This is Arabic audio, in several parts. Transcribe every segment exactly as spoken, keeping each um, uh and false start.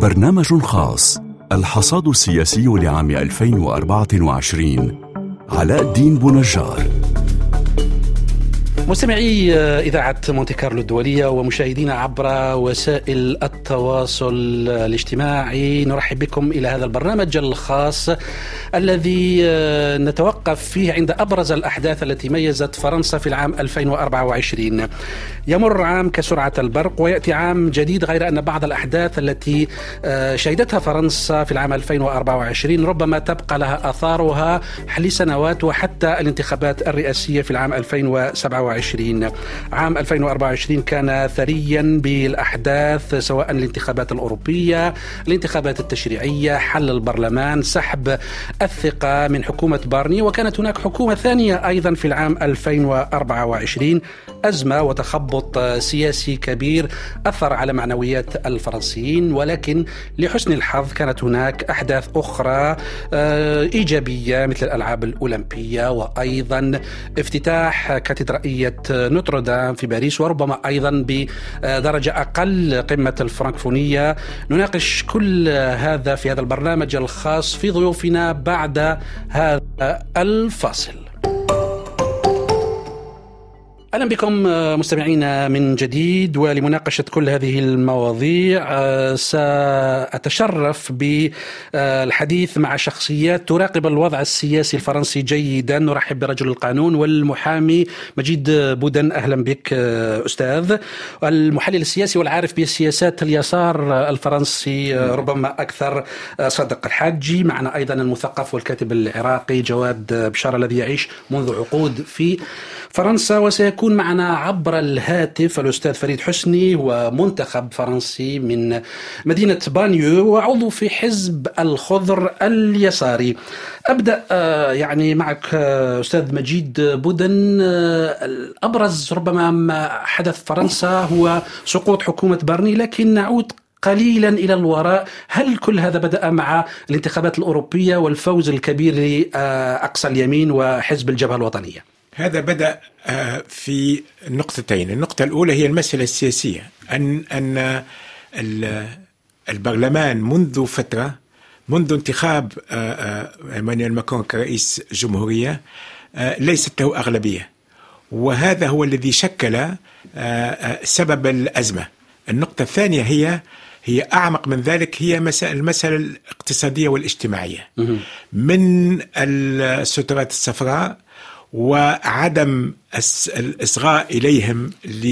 برنامج خاص، الحصاد السياسي لعام ألفين وأربعة وعشرين. علاء الدين بونجار. مستمعي إذاعة مونتي كارلو الدولية ومشاهدينا عبر وسائل التواصل الاجتماعي، نرحب بكم إلى هذا البرنامج الخاص الذي نتوقف فيه عند أبرز الأحداث التي ميزت فرنسا في العام ألفين وأربعة وعشرين. يمر عام كسرعة البرق ويأتي عام جديد، غير أن بعض الأحداث التي شهدتها فرنسا في العام ألفين وأربعة وعشرين ربما تبقى لها آثارها لسنوات وحتى الانتخابات الرئاسية في العام ألفين وسبعة وعشرين. عام ألفين وأربعة وعشرين كان ثريا بالأحداث، سواء الانتخابات الأوروبية، الانتخابات التشريعية، حل البرلمان، سحب الثقة من حكومة بارني، وكانت هناك حكومة ثانية أيضا في العام ألفين وأربعة وعشرين. أزمة وتخبط سياسي كبير أثر على معنويات الفرنسيين، ولكن لحسن الحظ كانت هناك أحداث أخرى إيجابية مثل الألعاب الأولمبية، وأيضا افتتاح كاتدرائية نوتردام في باريس، وربما أيضا بدرجة أقل قمة الفرنكفونية. نناقش كل هذا في هذا البرنامج الخاص في ضيوفنا بعد هذا الفاصل. أهلا بكم مستمعينا من جديد، ولمناقشة كل هذه المواضيع سأتشرف بالحديث مع شخصيات تراقب الوضع السياسي الفرنسي جيدا. نرحب برجل القانون والمحامي مجيد بودن. أهلا بك أستاذ. المحلل السياسي والعارف بسياسات اليسار الفرنسي ربما أكثر صدق الحاجي. معنا أيضا المثقف والكاتب العراقي جواد بشار الذي يعيش منذ عقود في فرنسا، وسيكون معنا عبر الهاتف الأستاذ فريد حسني، ومنتخب فرنسي من مدينة بانيو وعضو في حزب الخضر اليساري. أبدأ يعني معك أستاذ مجيد بودن. الأبرز ربما ما حدث فرنسا هو سقوط حكومة بارني، لكن نعود قليلا إلى الوراء. هل كل هذا بدأ مع الانتخابات الأوروبية والفوز الكبير لأقصى اليمين وحزب الجبهة الوطنية؟ هذا بدأ في نقطتين. النقطة الأولى هي المسألة السياسية، أن أن البرلمان منذ فترة، منذ انتخاب إيمانويل ماكرون كرئيس جمهورية، ليست له أغلبية، وهذا هو الذي شكل سبب الأزمة. النقطة الثانية هي هي أعمق من ذلك، هي المسألة الاقتصادية والاجتماعية، من السترات الصفراء وعدم الإصغاء إليهم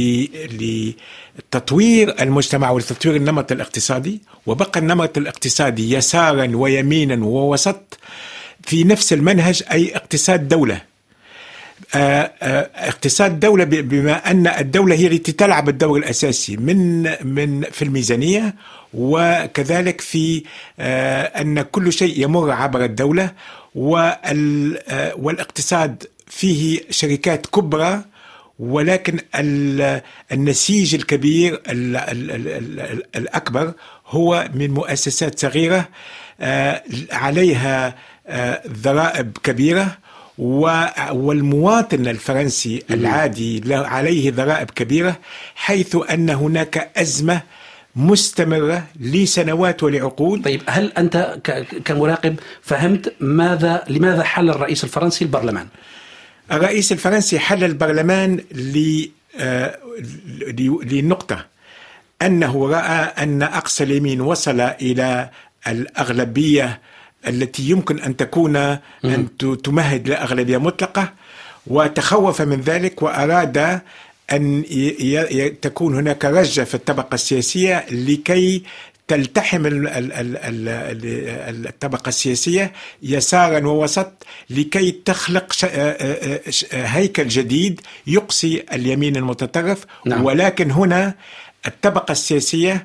لتطوير المجتمع ولتطوير النمط الاقتصادي. وبقى النمط الاقتصادي يسارا ويمينا ووسط في نفس المنهج، أي اقتصاد دولة. اقتصاد دولة بما أن الدولة هي التي تلعب الدور الأساسي من من في الميزانية، وكذلك في أن كل شيء يمر عبر الدولة، والاقتصاد فيه شركات كبرى، ولكن النسيج الكبير الأكبر هو من مؤسسات صغيرة عليها ضرائب كبيرة، والمواطن الفرنسي العادي عليه ضرائب كبيرة، حيث أن هناك أزمة مستمرة لسنوات ولعقود. طيب، هل أنت كمراقب فهمت ماذا لماذا حل الرئيس الفرنسي البرلمان؟ الرئيس الفرنسي حل البرلمان لنقطة، أنه رأى أن أقصى اليمين وصل إلى الأغلبية التي يمكن أن تكون أن تمهد لأغلبية مطلقة، وتخوف من ذلك، وأراد أن تكون هناك رجة في الطبقة السياسية لكي تلتحم الطبقة السياسية يسارا ووسط، لكي تخلق هيكل جديد يقصي اليمين المتطرف. نعم. ولكن هنا الطبقة السياسية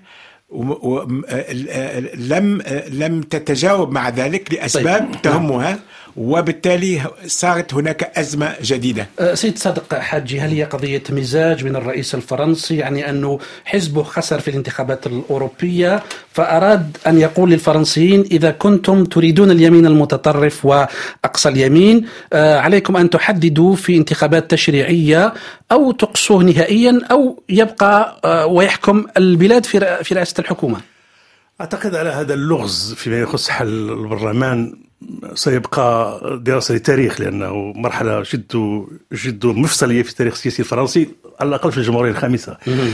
لم لم تتجاوب مع ذلك لأسباب طيب. تهمها، وبالتالي صارت هناك أزمة جديدة. سيد صادق حاجي، هل هي قضية مزاج من الرئيس الفرنسي، يعني أنه حزبه خسر في الانتخابات الأوروبية فأراد أن يقول للفرنسيين إذا كنتم تريدون اليمين المتطرف وأقصى اليمين عليكم أن تحددوا في انتخابات تشريعية أو تقصوه نهائيا أو يبقى ويحكم البلاد في رئاسة الحكومة؟ أعتقد على هذا اللغز فيما يخص حل البرلمان سيبقى دراسة للتاريخ، لأنه مرحلة جد جد مفصلية في التاريخ السياسي الفرنسي، على الأقل في الجمهورية الخامسة. آآ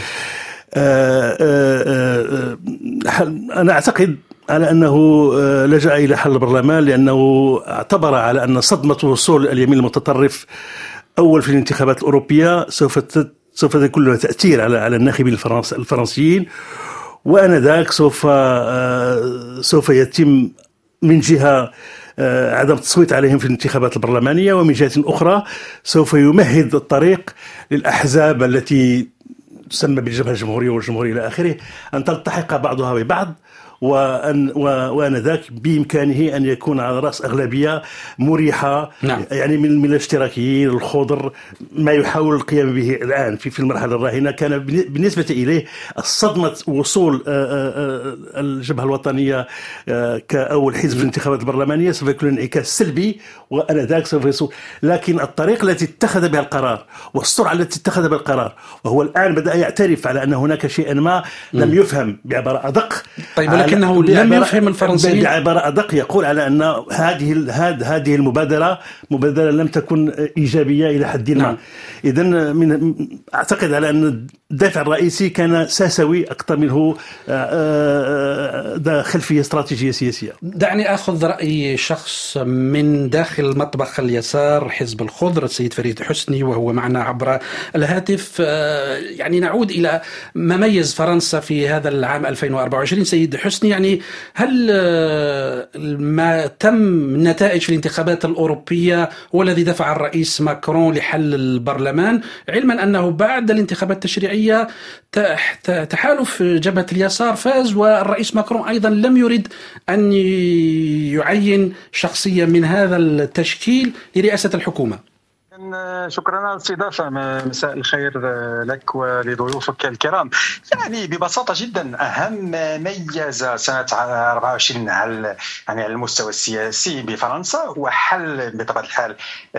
آآ أنا أعتقد على أنه لجأ إلى حل البرلمان لأنه اعتبر على أن صدمة وصول اليمين المتطرف أول في الانتخابات الأوروبية سوف سوف يكون لها تأثير على على الناخبين الفرنسيين، وآنذاك سوف سوف يتم من جهة عدم التصويت عليهم في الانتخابات البرلمانية، ومن جهة أخرى سوف يمهد الطريق للأحزاب التي تسمى بالجبهة الجمهورية والجمهورية إلى آخره أن تلتحق بعضها ببعض، وأن وآنذاك بإمكانه أن يكون على رأس أغلبية مريحة. نعم. يعني من من الاشتراكيين الخضر، ما يحاول القيام به الآن في في المرحلة الراهنة كان بالنسبة إليه الصدمة وصول الجبهة الوطنية كأول حزب في الانتخابات البرلمانية سوف يكون انعكاس سلبي، وآنذاك سوف يصول. لكن الطريقة التي اتخذ بها القرار والسرعة التي اتخذ بها القرار، وهو الآن بدأ يعترف على أن هناك شيئا ما لم يفهم بعبارة أدق. طيب، لكنه لم يفهم الفرنسيين. بعبارة أدق يقول على أن هذه هذه المبادرة مبادرة لم تكن إيجابية إلى حد ما. نعم. إذن من أعتقد على أن الدافع الرئيسي كان ساسوي أكثر منه خلفية استراتيجية سياسية. دعني أخذ رأي شخص من داخل مطبخ اليسار حزب الخضر، السيد فريد حسني، وهو معنا عبر الهاتف. يعني نعود إلى ما ميز فرنسا في هذا العام ألفين وأربعة وعشرين. سيد حسني، يعني هل ما تم نتائج في الانتخابات الأوروبية هو الذي دفع الرئيس ماكرون لحل البرلمان، علما أنه بعد الانتخابات التشريعية تحالف جبهة اليسار فاز، والرئيس ماكرون أيضا لم يرد أن يعين شخصيا من هذا التشكيل لرئاسة الحكومة؟ شكرا على الاستضافة. مساء الخير لك ولضيوفك الكرام. يعني ببساطة جدا أهم ما ميز سنة أربعة وعشرين على يعني على المستوى السياسي بفرنسا هو حل بطبيعة الحال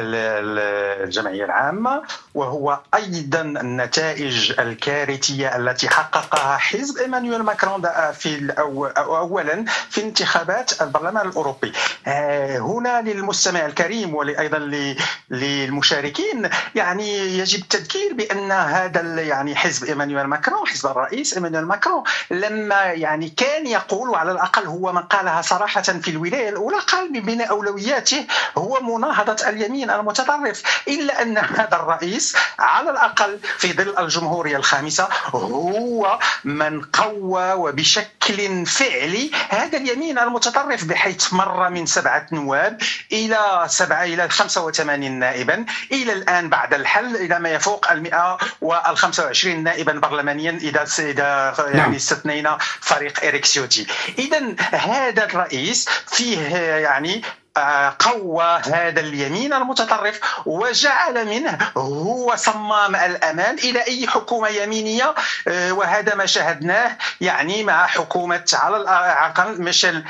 الجمعية العامة، وهو أيضا النتائج الكارثية التي حققها حزب إيمانويل ماكرون في أولا في انتخابات البرلمان الأوروبي. هنا للمستمع الكريم وأيضا للمشاهدين المشاركين يعني يجب التذكير بأن هذا يعني حزب إيمانويل ماكرون، حزب الرئيس إيمانويل ماكرون، لما يعني كان يقول، وعلى الأقل هو من قالها صراحة في الولاية الأولى، قال من بين أولوياته هو مناهضة اليمين المتطرف، إلا أن هذا الرئيس على الأقل في ظل الجمهورية الخامسة هو من قوى وبشكل فعلي هذا اليمين المتطرف، بحيث مر من سبعة نواب إلى سبعة إلى خمسة وثمانين نائبا إلى الآن بعد الحل إلى ما يفوق المئة والخمسة وعشرين نائبا برلمانيا إذا إذا يعني استثنينا فريق إريك سيوتي. إذن هذا الرئيس فيه يعني قوى هذا اليمين المتطرف وجعل منه هو صمام الأمان إلى أي حكومة يمينية، وهذا ما شاهدناه يعني مع حكومة على الأقل ميشيل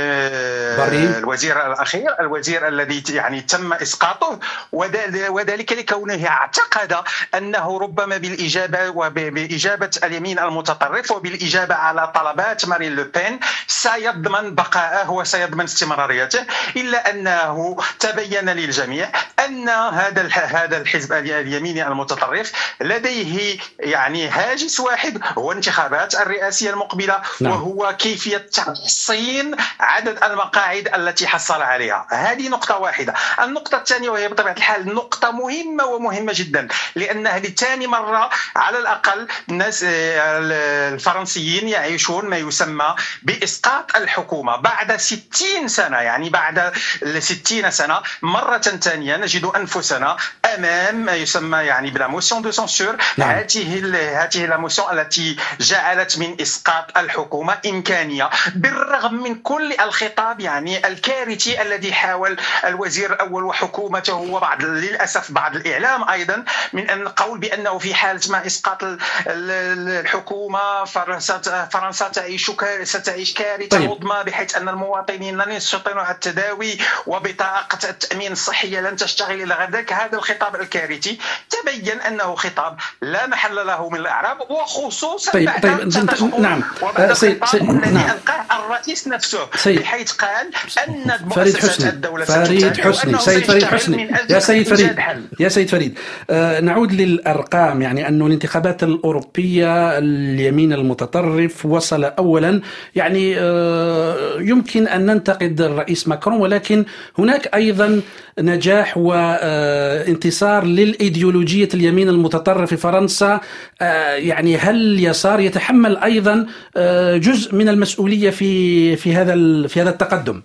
الوزير الأخير، الوزير الذي يعني تم إسقاطه، وذلك لكونه اعتقد أنه ربما بالإجابة وبإجابة اليمين المتطرف وبالإجابة على طلبات مارين لوبين سيضمن بقاءه وسيضمن استمراريته، إلا أنه تبين للجميع أن هذا هذا الحزب اليميني المتطرف لديه يعني هاجس واحد، هو الانتخابات الرئاسية المقبلة. نعم. وهو كيفية تحصين عدد المقاعد التي حصل عليها. هذه نقطة واحدة. النقطة الثانية وهي بطبيعة الحال نقطة مهمة ومهمة جدا، لأنها لثاني مرة على الأقل الناس الفرنسيين يعيشون ما يسمى بإسقاط الحكومة بعد ستين سنة، يعني بعد ستين سنة مرة ثانية نجد أنفسنا أمام ما يسمى يعني بلا موسيون دو سانسور. هذه هذه لا موسيون التي جعلت من إسقاط الحكومة إمكانية، بالرغم من كل الخطاب يعني الكارثي الذي حاول الوزير الأول وحكومته وبعض للأسف بعض الإعلام أيضا من أن قول بأنه في حالة ما إسقاط الحكومة فرنسا تعيش ستعيش كارثة عظمى، بحيث أن المواطنين لن يستطيعون التداوي وبطاقة التأمين الصحية لن تشتغل إلى غير ذلك. هذا الخطاب الكارثي تبين أنه خطاب لا محل له من الإعراب، وخصوصا طيب بعد طيب تدخل نعم وبعد الخطاب الذي نعم. ألقاه الرئيس نفسه، سيد. بحيث قال أن فريد مؤسسات حسني. الدولة فريد حسني سيد فريد حسني يا سيد فريد يا سيد فريد آه نعود للأرقام. يعني أن الانتخابات الأوروبية اليمين المتطرف وصل أولا، يعني آه يمكن أن ننتقد الرئيس ماكرون، ولكن هناك أيضا نجاح وانتصار للإيديولوجية اليمين المتطرف في فرنسا. يعني هل اليسار يتحمل أيضا جزء من المسؤولية في في هذا في هذا التقدم؟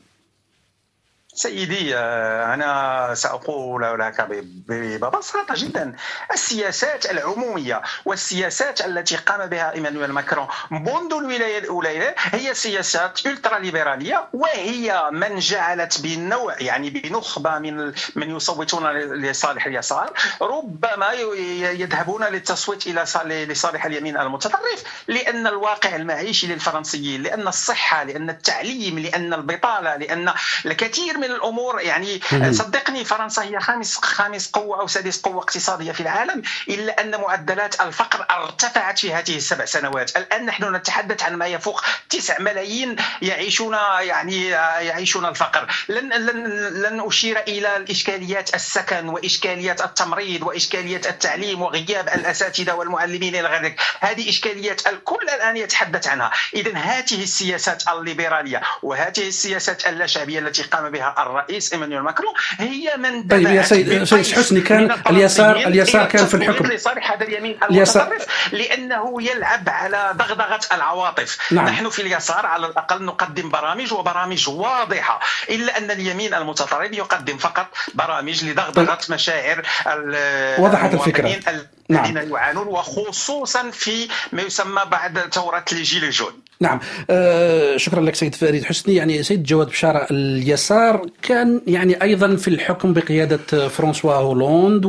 سيدي، أنا سأقول لك ببساطة جدا، السياسات العمومية والسياسات التي قام بها إيمانويل ماكرون منذ الولاية الأولى هي سياسات ألترا ليبرالية، وهي من جعلت بالنوع يعني بنخبة من من يصوتون لصالح اليسار ربما يذهبون للتصويت إلى لصالح اليمين المتطرف، لأن الواقع المعيشي للفرنسيين، لأن الصحة، لأن التعليم، لأن البطالة، لأن الكثير من الامور. يعني صدقني، فرنسا هي خامس خامس قوه او سادس قوه اقتصاديه في العالم، الا ان معدلات الفقر ارتفعت في هذه السبع سنوات. الان نحن نتحدث عن ما يفوق تسعة ملايين يعيشون يعني يعيشون الفقر. لن لن لن اشير الى الاشكاليات السكن واشكاليات التمريض واشكاليات التعليم وغياب الاساتذه والمعلمين الى غير ذلك. هذه اشكاليات الكل الان يتحدث عنها. اذا هذه السياسات الليبراليه وهذه السياسات اللاشعبيه التي قام بها الرئيس ايمانويل ماكرون هي من طيب يا سيد سيد حسني، كان اليسار اليسار كان في الحكم لصالح هذا اليمين المتطرف لانه يلعب على ضغضغه العواطف. نعم. نحن في اليسار على الاقل نقدم برامج وبرامج واضحه، الا ان اليمين المتطرف يقدم فقط برامج لضغضغه طيب. مشاعر وضحت الفكره الذين نعم. يعانون، وخصوصا في ما يسمى بعد ثوره الجيل جون. نعم. آه شكرا لك سيد فريد حسني. يعني سيد جواد بشارة، اليسار كان يعني أيضا في الحكم بقيادة فرانسوا هولاند،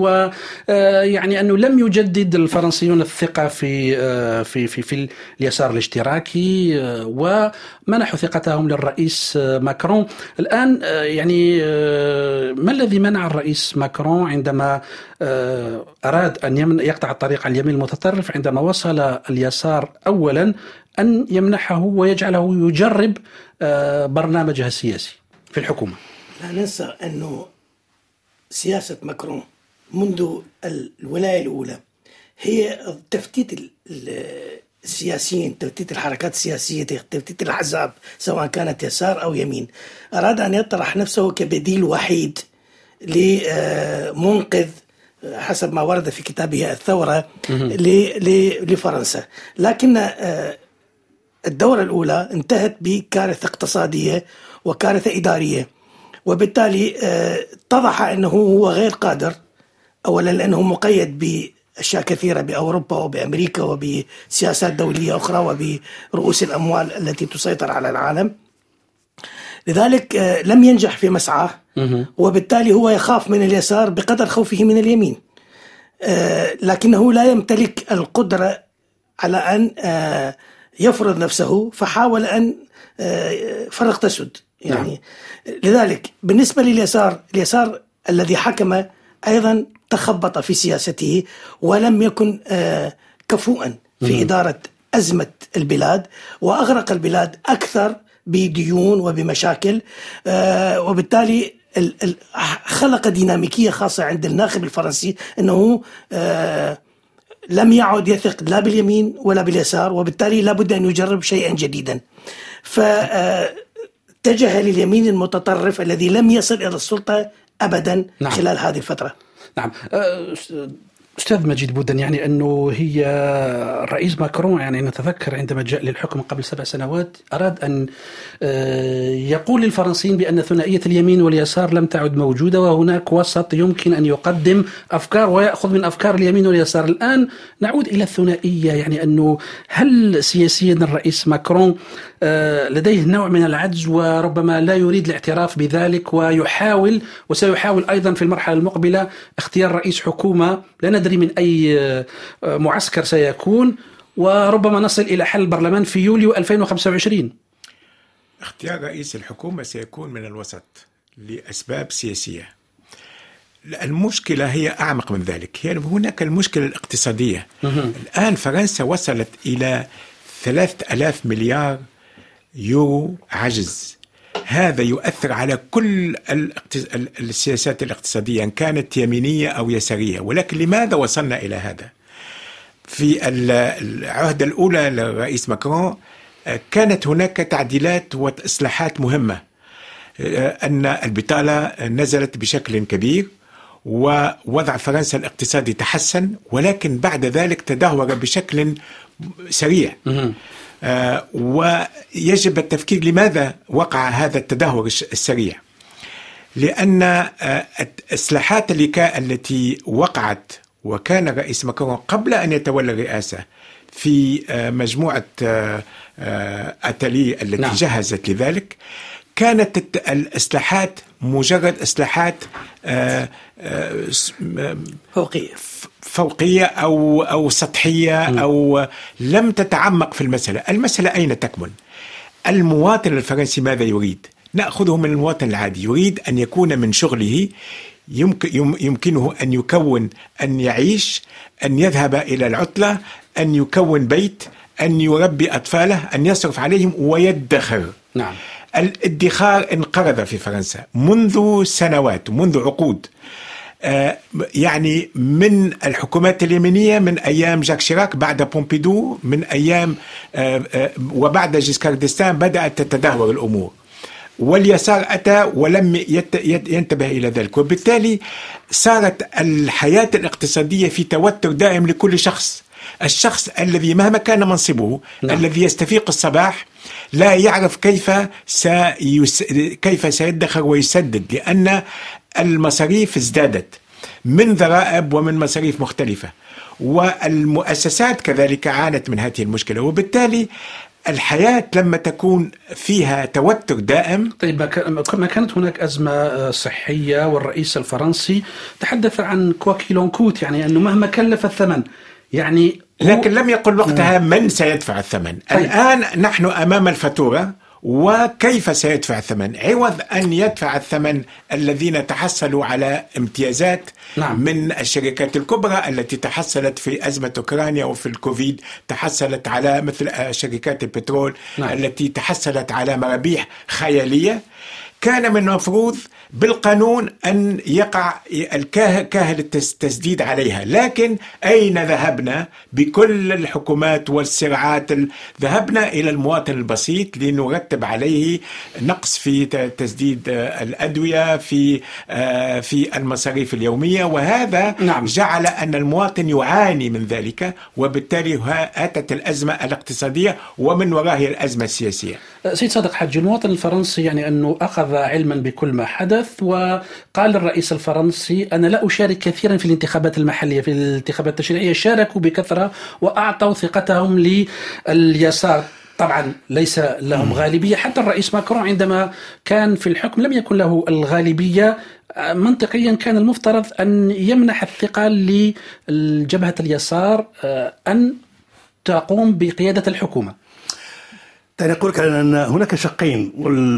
ويعني أنه لم يجدد الفرنسيون الثقة في آه في في في اليسار الاشتراكي، آه ومنحوا ثقتهم للرئيس آه ماكرون. الآن آه يعني آه ما الذي منع الرئيس ماكرون عندما آه أراد أن يقطع الطريق على اليمين المتطرف، عندما وصل اليسار أولا أن يمنحه ويجعله يجرب برنامجها السياسي في الحكومة؟ لا ننسى أنه سياسة ماكرون منذ الولاية الأولى هي تفتيت السياسيين، تفتيت الحركات السياسية، تفتيت الأحزاب سواء كانت يسار أو يمين. أراد أن يطرح نفسه كبديل وحيد لمنقذ حسب ما ورد في كتابه الثورة لفرنسا. لكن الدورة الأولى انتهت بكارثة اقتصادية وكارثة إدارية، وبالتالي اتضح أنه هو غير قادر، أولا لأنه مقيد بأشياء كثيرة بأوروبا وبأمريكا وبسياسات دولية أخرى وبرؤوس الأموال التي تسيطر على العالم، لذلك لم ينجح في مسعاه، وبالتالي هو يخاف من اليسار بقدر خوفه من اليمين، لكنه لا يمتلك القدرة على أن يفرض نفسه، فحاول أن فرق تسد يعني. نعم. لذلك بالنسبة لليسار، اليسار الذي حكم أيضا تخبط في سياسته ولم يكن كفؤا في مم. إدارة أزمة البلاد، وأغرق البلاد أكثر بديون وبمشاكل، وبالتالي خلق ديناميكية خاصة عند الناخب الفرنسي أنه لم يعد يثق لا باليمين ولا باليسار، وبالتالي لابد أن يجرب شيئا جديدا، فاتجه لليمين المتطرف الذي لم يصل إلى السلطة أبدا. نعم. خلال هذه الفترة. نعم. أستاذ مجيد بودن، يعني أنه هي الرئيس ماكرون يعني نتذكر عندما جاء للحكم قبل سبع سنوات أراد أن يقول للفرنسيين بأن ثنائية اليمين واليسار لم تعد موجودة، وهناك وسط يمكن أن يقدم أفكار ويأخذ من أفكار اليمين واليسار. الآن نعود إلى الثنائية، يعني أنه هل سياسيا الرئيس ماكرون لديه نوع من العجز وربما لا يريد الاعتراف بذلك، ويحاول وسيحاول أيضا في المرحلة المقبلة اختيار رئيس حكومة لا ندري من أي معسكر سيكون، وربما نصل إلى حل البرلمان في يوليو ألفين وخمسة وعشرين؟ اختيار رئيس الحكومة سيكون من الوسط لأسباب سياسية. المشكلة هي أعمق من ذلك، هي هناك المشكلة الاقتصادية. الآن فرنسا وصلت إلى ثلاثة آلاف مليار يورو عجز. هذا يؤثر على كل السياسات الاقتصادية إن كانت يمينية أو يسارية. ولكن لماذا وصلنا إلى هذا؟ في العهد الأولى للرئيس ماكرون كانت هناك تعديلات وإصلاحات مهمة، أن البطالة نزلت بشكل كبير ووضع فرنسا الاقتصادي تحسن، ولكن بعد ذلك تدهور بشكل سريع. آه ويجب التفكير لماذا وقع هذا التدهور السريع. لأن آه الإصلاحات اللي التي وقعت وكان الرئيس ماكرون قبل أن يتولى الرئاسة في آه مجموعة آه آه أتالي التي نعم. جهزت لذلك، كانت الإصلاحات مجرد إصلاحات آه آه فوقية فوقية أو أو سطحية م. أو لم تتعمق في المسألة. المسألة أين تكمن؟ المواطن الفرنسي ماذا يريد؟ نأخذه من المواطن العادي، يريد أن يكون من شغله يمكن يمكنه أن يكون، أن يعيش، أن يذهب إلى العطلة، أن يكون بيت، أن يربي أطفاله، أن يصرف عليهم ويدخر. نعم. الادخار انقرض في فرنسا منذ سنوات، منذ عقود. آه يعني من الحكومات اليمينية، من أيام جاك شيراك، بعد بومبيدو، من أيام آه آه وبعد جيسكار ديستان بدأت تتدهور الأمور، واليسار أتى ولم ينتبه إلى ذلك، وبالتالي صارت الحياة الاقتصادية في توتر دائم لكل شخص. الشخص الذي مهما كان منصبه نعم. الذي يستفيق الصباح لا يعرف كيف سيس... كيف سيدخر ويسدد، لأن المصاريف ازدادت من ضرائب ومن مصاريف مختلفة، والمؤسسات كذلك عانت من هذه المشكلة، وبالتالي الحياة لما تكون فيها توتر دائم. طيب ما كانت هناك أزمة صحية والرئيس الفرنسي تحدث عن كواكيلونكوت، يعني أنه مهما كلف الثمن، يعني لكن لم يقل وقتها من سيدفع الثمن. طيب. الآن نحن أمام الفاتورة، وكيف سيدفع الثمن؟ عوض أن يدفع الثمن الذين تحصلوا على امتيازات نعم. من الشركات الكبرى التي تحصلت في أزمة أوكرانيا وفي الكوفيد، تحصلت على مثل شركات البترول نعم. التي تحصلت على مرابيح خيالية. كان من المفروض بالقانون أن يقع الكاهل التسديد عليها، لكن أين ذهبنا بكل الحكومات والسرعات؟ ذهبنا إلى المواطن البسيط لنرتب عليه نقص في تسديد الأدوية، في في المصاريف اليومية، وهذا نعم. جعل أن المواطن يعاني من ذلك، وبالتالي أتت الأزمة الاقتصادية ومن وراها الأزمة السياسية. سيد صادق حج، المواطن الفرنسي يعني أنه أخذ علما بكل ما حدث، وقال الرئيس الفرنسي أنا لا أشارك كثيرا في الانتخابات المحلية، في الانتخابات التشريعية شاركوا بكثرة وأعطوا ثقتهم لليسار. طبعا ليس لهم غالبية، حتى الرئيس ماكرون عندما كان في الحكم لم يكن له الغالبية. منطقيا كان المفترض أن يمنح الثقة لجبهة اليسار أن تقوم بقيادة الحكومة. أنا أقول لك أن هناك شقين،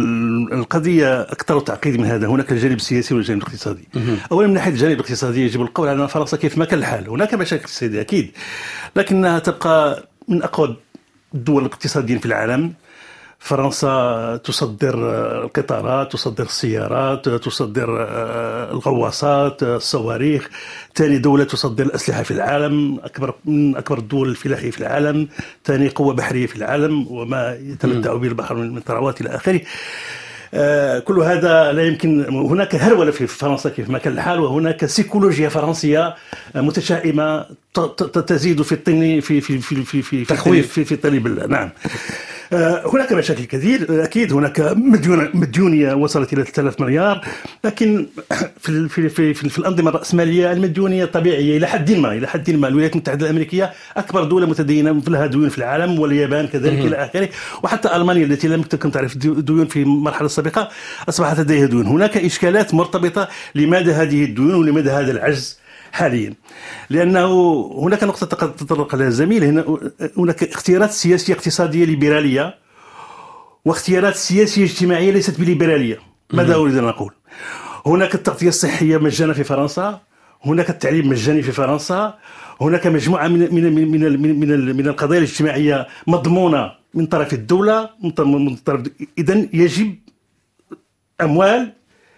والقضية أكثر تعقيد من هذا. هناك الجانب السياسي والجانب الاقتصادي. أولا من ناحية الجانب الاقتصادي يجب القول على أن فرنسا كيف ما كان الحال هناك مشاكل اقتصادية أكيد، لكنها تبقى من أقوى الدول الاقتصاديين في العالم. فرنسا تصدر القطارات، تصدر السيارات، تصدر الغواصات، الصواريخ. ثاني دولة تصدر الأسلحة في العالم، أكبر من أكبر الدول الفلاحية في العالم، ثاني قوة بحرية في العالم وما يتمتع به البحر من ثروات إلى آخره. آه كل هذا لا يمكن. هناك هرولة في فرنسا كيف ما كان الحال، وهناك سيكولوجيا فرنسية متشائمة تزيد في الطين في في في في في في, في, في طلب الله. نعم. هناك مشاكل كثير أكيد. هناك مديونية وصلت إلى ثلاثة آلاف مليار، لكن في في في في, في الأنظمة الرأسمالية المديونية طبيعية إلى حد ما إلى حد ما. الولايات المتحدة الأمريكية أكبر دولة متدينة لها ديون في العالم، واليابان كذلك إلى آخره، وحتى ألمانيا التي لم تكن تعرف ديون في المرحلة السابقة أصبحت لديها ديون. هناك إشكالات مرتبطة لماذا هذه الديون ولماذا هذا العجز حاليا، لأنه هناك نقطة تطرق لها الزميل. هنا هناك اختيارات سياسية اقتصادية ليبرالية واختيارات سياسية اجتماعية ليست بليبرالية. ماذا أريد أن أقول؟ هناك التغطية الصحية مجانا في فرنسا، هناك التعليم مجاني في فرنسا، هناك مجموعة من من من من من, من القضايا الاجتماعية مضمونة من طرف الدولة من طرف إذن يجب أموال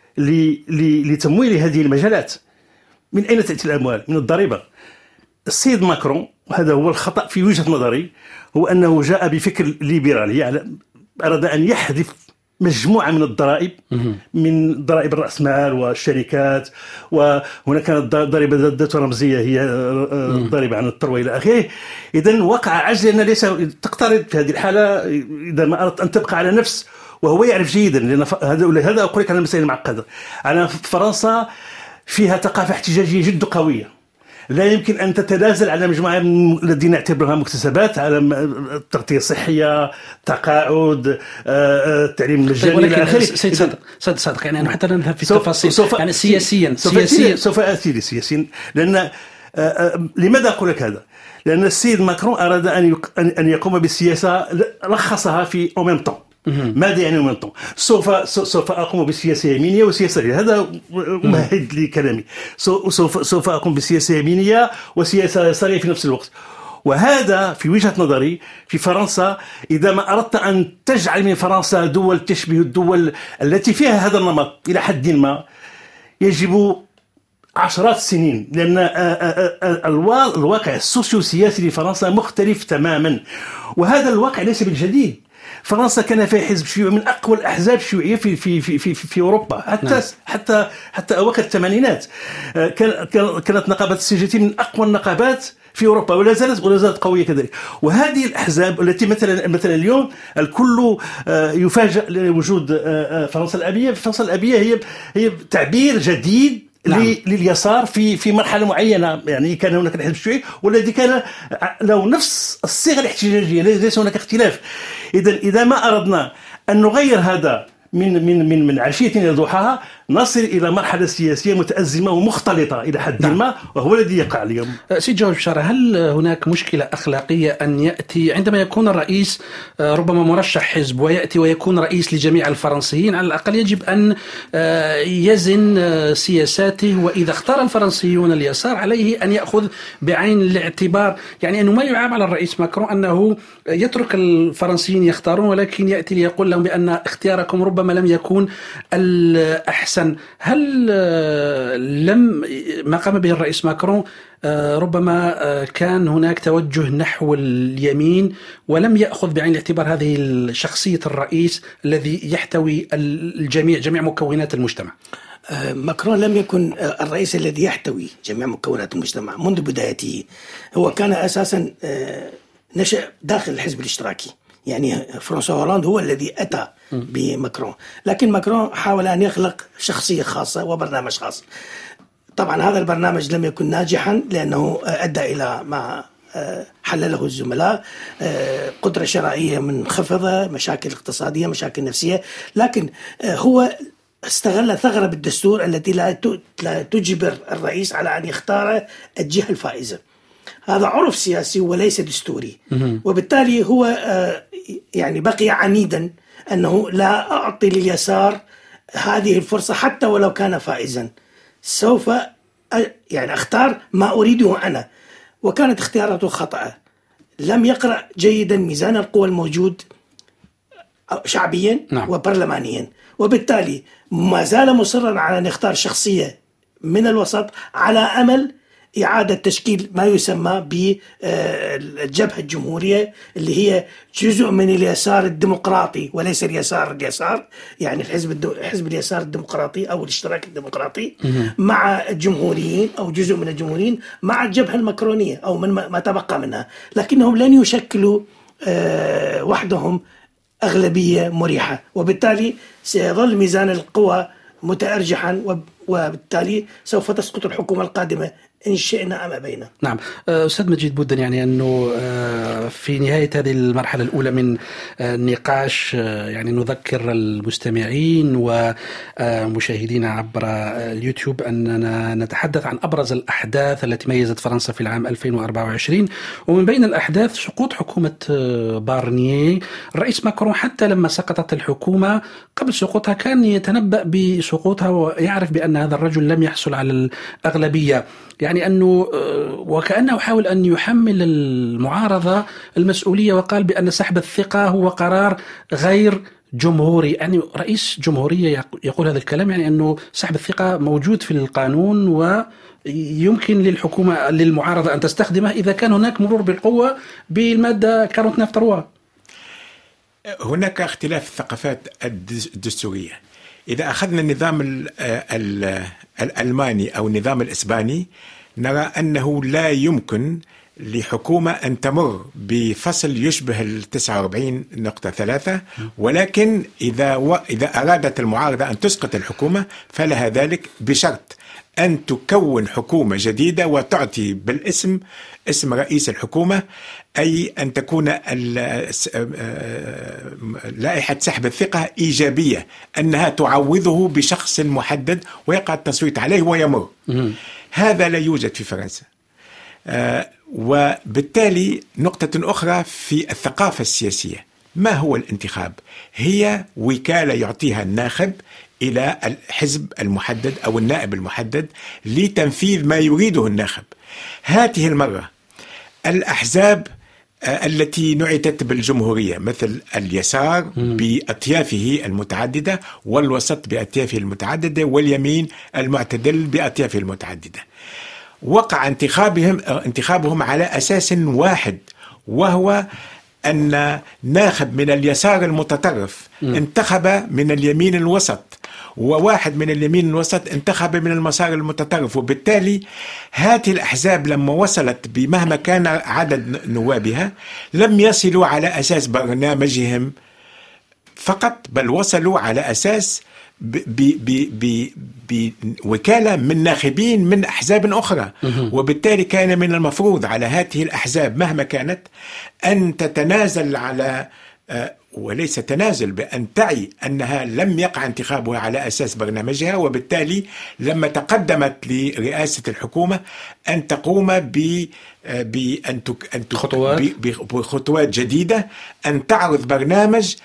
لتمويل هذه المجالات. من أين تأتي الأموال؟ من الضريبة. السيد ماكرون، وهذا هو الخطأ في وجهة نظري، هو أنه جاء بفكر ليبرالي، أراد أن يحذف مجموعة من الضرائب من ضرائب الرأسمال والشركات، وهنا كانت ضريبة ذات رمزية هي ضريبة عن الثروة إلى آخره. إذن وقع عجز، لأن ليس تقترض في هذه الحالة إذا ما أردت أن تبقى على نفس، وهو يعرف جيدا، لأن هذا أقول لك على المسائل المعقدة. على فرنسا فيها ثقافة احتجاجية جد قوية، لا يمكن أن تتنازل على مجموعة من الذين نعتبرها مكتسبات، على التغطية الصحية، تقاعد، التعليم المجاني إلى آخره. سيد صادق سيد صادق يعني حتى نذهب في التفاصيل يعني سياسيا سياسيا سوف آتي سياسيا. لأن لماذا أقول لك هذا؟ لأن السيد ماكرون أراد أن أن يقوم بالسياسة، لخصها في أو ميم طون. ماذا يعني أو ميم طون؟ سوف سوف أقوم بسياسة يمينية وسياسة يسارية، هذا مهد لكلامي. سوف سوف أقوم بسياسة يمينية وسياسة يسارية في نفس الوقت. وهذا في وجهة نظري في فرنسا، إذا ما أردت أن تجعل من فرنسا دول تشبه الدول التي فيها هذا النمط إلى حد ما، يجب عشرات السنين، لأن الواقع السوسيو سياسي لفرنسا مختلف تماما، وهذا الواقع ليس بالجديد. فرنسا كان فيها حزب شيوعي من أقوى الأحزاب الشيوعية في في في في في أوروبا، حتى نعم. حتى حتى أواخر الثمانينات كان كانت نقابة السي جي تي من أقوى النقابات في أوروبا، ولا زالت ولا زالت قوية كذلك. وهذه الأحزاب التي مثلا مثلا اليوم الكل يفاجأ لوجود فرنسا الأبية. فرنسا الأبية هي هي تعبير جديد نعم. لليسار في في مرحله معينه، يعني كان هناك الحزب الشيوعي والذي كان له نفس الصيغه الاحتجاجيه، ليس هناك اختلاف. اذا اذا ما اردنا ان نغير هذا من من من من عشيه الى ضحاها، نصل الى مرحله سياسيه متازمه ومختلطه الى حد نعم. ما، وهو الذي يقع اليوم. سيد جورج بشارة، هل هناك مشكله اخلاقيه ان ياتي عندما يكون الرئيس ربما مرشح حزب وياتي ويكون رئيس لجميع الفرنسيين؟ على الاقل يجب ان يزن سياساته، واذا اختار الفرنسيون اليسار عليه ان ياخذ بعين الاعتبار، يعني انه ما يعاب على الرئيس ماكرون انه يترك الفرنسيين يختارون، ولكن ياتي ليقول لهم بان اختياركم ربما لم يكون الأحسن. هل لم ما قام به الرئيس ماكرون ربما كان هناك توجه نحو اليمين ولم يأخذ بعين الاعتبار هذه شخصية الرئيس الذي يحتوي الجميع جميع مكونات المجتمع؟ ماكرون لم يكن الرئيس الذي يحتوي جميع مكونات المجتمع منذ بدايته. هو كان أساسا نشأ داخل الحزب الاشتراكي، يعني فرانسوا هولاند هو الذي أتى بماكرون، لكن ماكرون حاول أن يخلق شخصية خاصة وبرنامج خاص. طبعا هذا البرنامج لم يكن ناجحا، لأنه أدى إلى ما حلله الزملاء، قدرة شرائية منخفضة، مشاكل اقتصادية، مشاكل نفسية، لكن هو استغل ثغرة بالدستور التي لا تجبر الرئيس على أن يختار الجهة الفائزة. هذا عرف سياسي وليس دستوري، وبالتالي هو يعني بقي عنيدا أنه لا أعطي لليسار هذه الفرصة حتى ولو كان فائزا، سوف يعني أختار ما أريده أنا. وكانت اختياراته خطأ، لم يقرأ جيدا ميزان القوى الموجود شعبيا نعم. وبرلمانيا، وبالتالي ما زال مصرا على أن يختار شخصية من الوسط على أمل إعادة تشكيل ما يسمى بالجبهة الجمهورية، اللي هي جزء من اليسار الديمقراطي وليس اليسار اليسار، يعني الحزب الدو... حزب اليسار الديمقراطي أو الاشتراك الديمقراطي مع الجمهوريين أو جزء من الجمهوريين مع الجبهة المكرونية أو من ما تبقى منها، لكنهم لن يشكلوا أه وحدهم أغلبية مريحة، وبالتالي سيظل ميزان القوى متأرجحا، وبالتالي سوف تسقط الحكومة القادمة إن شئنا أم أبينا. نعم أستاذ مجيد بودن، يعني أنه في نهاية هذه المرحلة الأولى من النقاش يعني نذكر المستمعين ومشاهدينا عبر اليوتيوب أننا نتحدث عن أبرز الأحداث التي ميزت فرنسا في العام ألفين وأربعة وعشرين، ومن بين الأحداث سقوط حكومة بارنييه. الرئيس ماكرون حتى لما سقطت الحكومة قبل سقوطها كان يتنبأ بسقوطها ويعرف بأن هذا الرجل لم يحصل على الأغلبية. يعني يعني أنه وكأنه حاول أن يحمل المعارضة المسؤولية، وقال بأن سحب الثقة هو قرار غير جمهوري. يعني رئيس جمهورية يقول هذا الكلام، يعني أنه سحب الثقة موجود في القانون ويمكن للحكومة للمعارضة أن تستخدمه إذا كان هناك مرور بالقوة بالمادة أربعة وأربعين ثلاثة. هناك اختلاف الثقافات الدستورية. إذا أخذنا النظام الألماني أو النظام الإسباني نرى أنه لا يمكن لحكومة أن تمر بفصل يشبه التسعة وأربعين نقطة ثلاثة، ولكن إذا, و... إذا أرادت المعارضة أن تسقط الحكومة فلها ذلك بشرط أن تكون حكومة جديدة وتعطي بالاسم اسم رئيس الحكومة، أي أن تكون لائحة سحب الثقة إيجابية، أنها تعوضه بشخص محدد ويقع التصويت عليه ويمر. هذا لا يوجد في فرنسا. آه وبالتالي نقطة أخرى في الثقافة السياسية، ما هو الانتخاب؟ هي وكالة يعطيها الناخب إلى الحزب المحدد أو النائب المحدد لتنفيذ ما يريده الناخب. هذه المرة الأحزاب آه التي نعتت بالجمهورية مثل اليسار بأطيافه المتعددة والوسط بأطيافه المتعددة واليمين المعتدل بأطيافه المتعددة، وقع انتخابهم انتخابهم على أساس واحد، وهو أن ناخب من اليسار المتطرف م. انتخب من اليمين الوسط، وواحد من اليمين الوسط انتخب من المسار المتطرف. وبالتالي هذه الأحزاب لما وصلت بمهما كان عدد نوابها لم يصلوا على أساس برنامجهم فقط، بل وصلوا على أساس بوكالة من ناخبين من أحزاب أخرى. وبالتالي كان من المفروض على هذه الأحزاب مهما كانت أن تتنازل على وليس تنازل بأن تعي أنها لم يقع انتخابها على أساس برنامجها، وبالتالي لما تقدمت لرئاسة الحكومة أن تقوم ب بأن خطوات. بخطوات جديدة، أن تعرض برنامج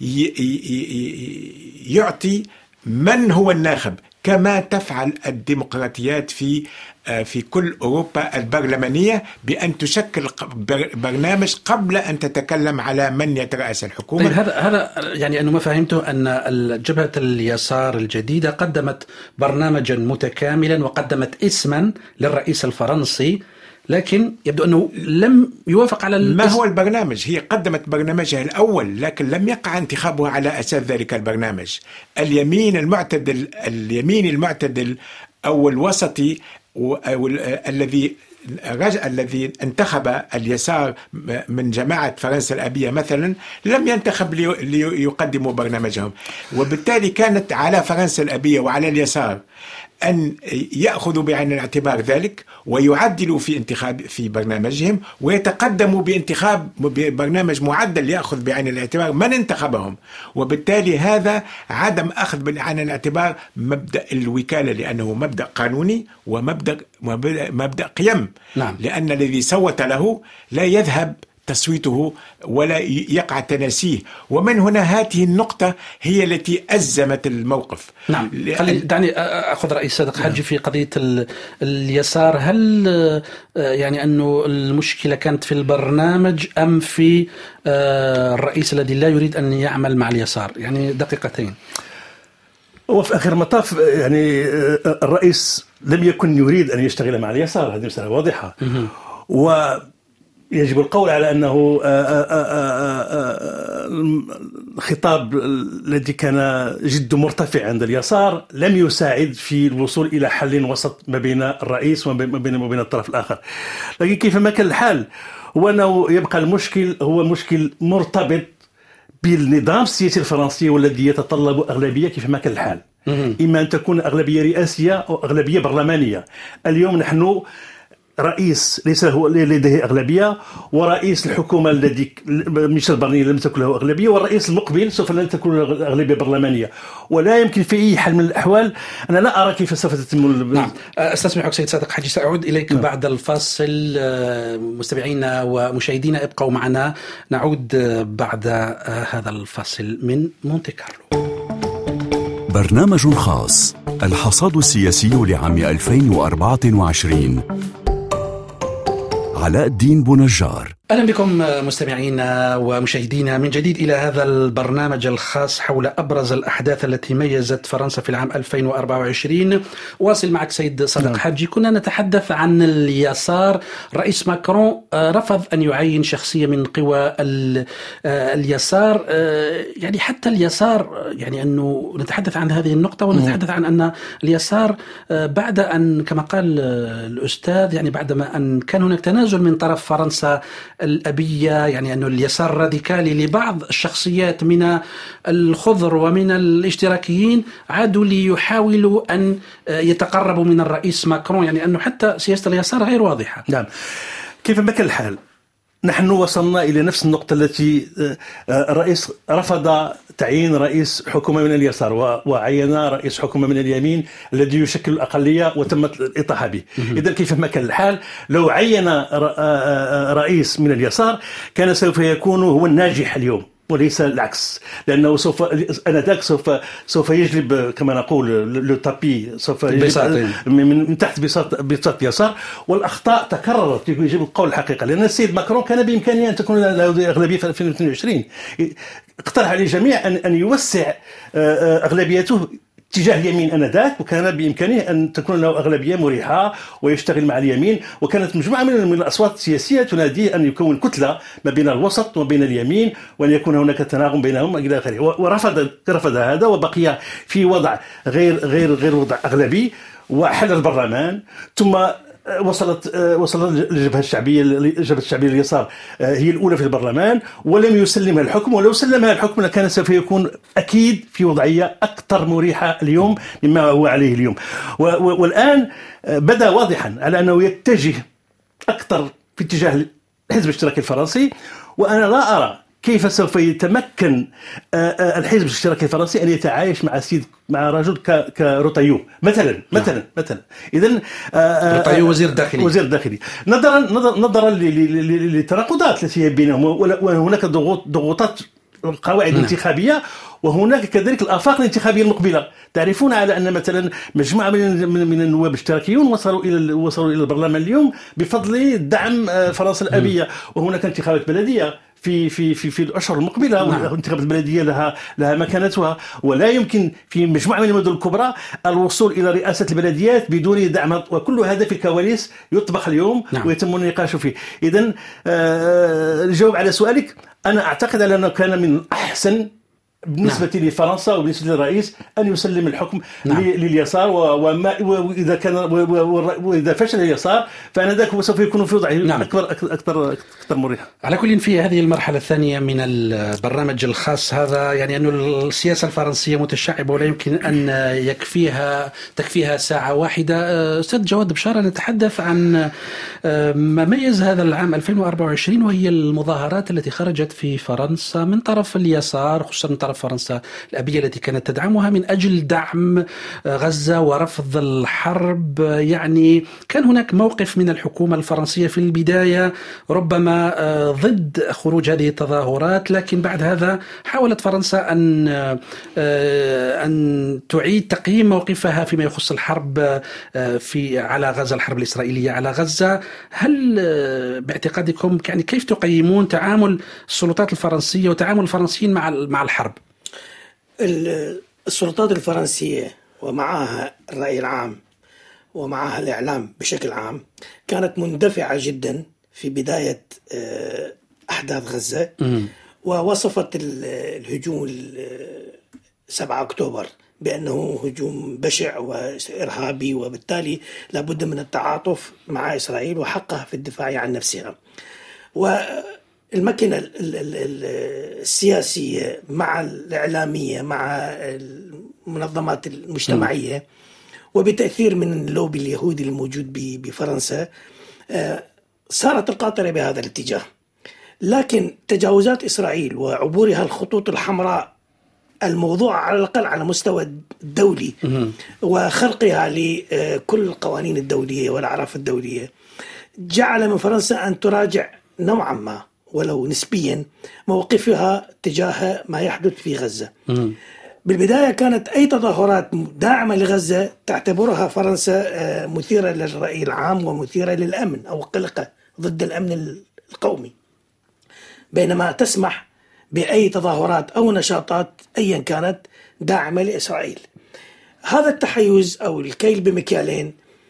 يعطي من هو الناخب، كما تفعل الديمقراطيات في في كل أوروبا البرلمانية، بأن تشكل برنامج قبل أن تتكلم على من يترأس الحكومة. طيب هذا هذا يعني أنه ما فهمته أن جبهة اليسار الجديدة قدمت برنامجا متكاملا وقدمت اسما للرئيس الفرنسي، لكن يبدو أنه لم يوافق على ما هو البرنامج. هي قدمت برنامجها الأول لكن لم يقع انتخابها على أساس ذلك البرنامج. اليمين المعتدل اليمين المعتدل أو الوسطي الذي الذي انتخب اليسار من جماعة فرنسا الأبية مثلا لم ينتخب ليقدموا برنامجهم، وبالتالي كانت على فرنسا الأبية وعلى اليسار أن يأخذوا بعين الاعتبار ذلك ويعدلوا في انتخاب في برنامجهم ويتقدموا بانتخاب برنامج معدل يأخذ بعين الاعتبار من انتخبهم. وبالتالي هذا عدم أخذ بعين الاعتبار مبدأ الوكالة، لأنه مبدأ قانوني ومبدأ مبدأ قيم. نعم. لأن الذي صوت له لا يذهب تصويته ولا يقع تناسيه، ومن هنا هذه النقطة هي التي أزمت الموقف. نعم. لأن... دعني أخذ رأي صادق حاجي في قضية اليسار. هل يعني أنه المشكلة كانت في البرنامج أم في الرئيس الذي لا يريد أن يعمل مع اليسار؟ يعني دقيقتين. وفي آخر المطاف يعني الرئيس لم يكن يريد أن يشتغل مع اليسار، هذه مسألة واضحة. و يجب القول على أنه الخطاب الذي كان جد مرتفع عند اليسار لم يساعد في الوصول إلى حل وسط ما بين الرئيس وما بين وبين الطرف الآخر. لكن كيفما كان الحال هو أنه يبقى المشكل هو مشكل مرتبط بالنظام السياسي الفرنسي والذي يتطلب أغلبية كيفما كان الحال، إما أن تكون أغلبية رئاسية أو أغلبية برلمانية. اليوم نحن رئيس ليس هو لديه أغلبية، ورئيس الحكومة الذي ميشيل بارني لم تكن له أغلبية، والرئيس المقبل سوف لا تكون له أغلبية برلمانية. ولا يمكن في أي حال من الأحوال، أنا لا أرى كيف سوف تتم. نعم. أستسمحك سيد صادق حاجي، سأعود إليك نعم. بعد الفاصل. مستمعينا ومشاهدينا ابقوا معنا، نعود بعد هذا الفاصل من مونتي كارلو. برنامج خاص، الحصاد السياسي لعام ألفين وأربعة وعشرين. علاء الدين بونجار. أهلا بكم مستمعينا ومشاهدينا من جديد إلى هذا البرنامج الخاص حول أبرز الأحداث التي ميزت فرنسا في العام ألفين وأربعة وعشرين. واصل معك سيد صدق حاجي. كنا نتحدث عن اليسار. رئيس ماكرون رفض أن يعين شخصية من قوى اليسار، يعني حتى اليسار، يعني أنه نتحدث عن هذه النقطة ونتحدث عن أن اليسار بعد أن كما قال الأستاذ يعني بعدما أن كان هناك تنازل من طرف فرنسا الأبية، يعني أن اليسار الراديكالي لبعض الشخصيات من الخضر ومن الاشتراكيين عادوا ليحاولوا أن يتقربوا من الرئيس ماكرون، يعني أنه حتى سياسة اليسار غير واضحة. نعم، كيفما كان الحال نحن وصلنا إلى نفس النقطة التي الرئيس رفض تعيين رئيس حكومة من اليسار وعين رئيس حكومة من اليمين الذي يشكل الأقلية وتمت الإطاحة به. إذن كيفما كان الحال لو عين رئيس من اليسار كان سوف يكون هو الناجح اليوم وليس العكس، لأنه سوف أنذاك سوف سوف يجلب كما نقول لو تابي، سوف يجلب من, من تحت بساط بساط يسار، والأخطاء تكررت. يجب القول الحقيقة، لأن السيد ماكرون كان بإمكانه أن تكون له أغلبية في ألفين واثنين وعشرين. اقترح على الجميع أن أن يوسع أغلبيته اتجاه اليمين انذاك، وكان بامكانه ان تكون له اغلبيه مريحه ويشتغل مع اليمين، وكانت مجموعه من الاصوات السياسيه تنادي ان يكون كتله ما بين الوسط وبين اليمين وان يكون هناك تناغم بينهم الى اخره. ورفض رفض هذا وبقي في وضع غير غير غير وضع اغلبي، وحل البرلمان، ثم وصلت وصلت الجبهه الشعبيه الجبهه الشعبيه اليسار هي الاولى في البرلمان ولم يسلمها الحكم، ولو سلمها الحكم لكان سوف يكون اكيد في وضعيه اكثر مريحه اليوم مما هو عليه اليوم. والان بدا واضحا على انه يتجه اكثر في اتجاه الحزب الاشتراكي الفرنسي، وانا لا ارى كيف سوف يتمكن الحزب الاشتراكي الفرنسي ان يتعايش مع سيد مع رجل كروتايو مثلا مثلا مثلا. اذا روتايو وزير الداخلي وزير الداخلي نظرا نظرا للتناقضات التي بينهم، وهناك ضغوط ضغوطات القواعد الانتخابيه، وهناك كذلك الآفاق الانتخابية المقبلة. تعرفون على أن مثلا مجموعة من من النواب الاشتراكيون وصلوا إلى وصلوا إلى البرلمان اليوم بفضل دعم فرنسا الأبية، وهناك انتخابات بلدية في في في في الاشهر المقبله. والانتخابات البلديه لها لها مكانتها، ولا يمكن في مجموعه من المدن الكبرى الوصول الى رئاسه البلديات بدون دعم، وكل هذا في الكواليس يطبخ اليوم. نعم. ويتم النقاش فيه. اذا الجواب على سؤالك، انا اعتقد انه كان من الاحسن بالنسبة نعم. لفرنسا وبالنسبة للرئيس أن يسلم الحكم نعم. لليسار، وما وإذا كان وإذا فشل اليسار فأنا ذاك هو سوف يكون في وضع نعم. أكبر أكثر أكثر مريح. على كل، في هذه المرحلة الثانية من البرنامج الخاص هذا، يعني أن السياسة الفرنسية متشعبة ولا يمكن أن يكفيها تكفيها ساعة واحدة. أستاذ جواد بشارة، نتحدث عن ما ميز هذا العام ألفين وأربعة وعشرين، وهي المظاهرات التي خرجت في فرنسا من طرف اليسار، خصوصا من طرف فرنسا الأبية التي كانت تدعمها من أجل دعم غزة ورفض الحرب. يعني كان هناك موقف من الحكومة الفرنسية في البداية ربما ضد خروج هذه التظاهرات، لكن بعد هذا حاولت فرنسا أن أن تعيد تقييم موقفها فيما يخص الحرب في على غزة، الحرب الإسرائيلية على غزة. هل باعتقادكم يعني كيف تقيمون تعامل السلطات الفرنسية وتعامل الفرنسيين مع مع الحرب؟ السلطات الفرنسية ومعها الرأي العام ومعها الإعلام بشكل عام كانت مندفعة جدا في بداية أحداث غزة، ووصفت الهجوم سبعة أكتوبر بأنه هجوم بشع وإرهابي، وبالتالي لابد من التعاطف مع إسرائيل وحقها في الدفاع عن نفسها. والمكنة السياسية مع الإعلامية مع المنظمات المجتمعية وبتأثير من اللوبي اليهودي الموجود بفرنسا صارت القاطرة بهذا الاتجاه. لكن تجاوزات إسرائيل وعبورها الخطوط الحمراء الموضوع على الأقل على مستوى الدولي وخرقها لكل القوانين الدولية والأعراف الدولية جعل من فرنسا أن تراجع نوعا ما ولو نسبيا موقفها تجاه ما يحدث في غزة. بالبداية كانت أي تظاهرات داعمة لغزة تعتبرها فرنسا مثيرة للرأي العام ومثيرة للأمن أو قلقة ضد الأمن القومي، بينما تسمح بأي تظاهرات أو نشاطات أيا كانت داعمة لإسرائيل. هذا التحيز أو الكيل بمكيالين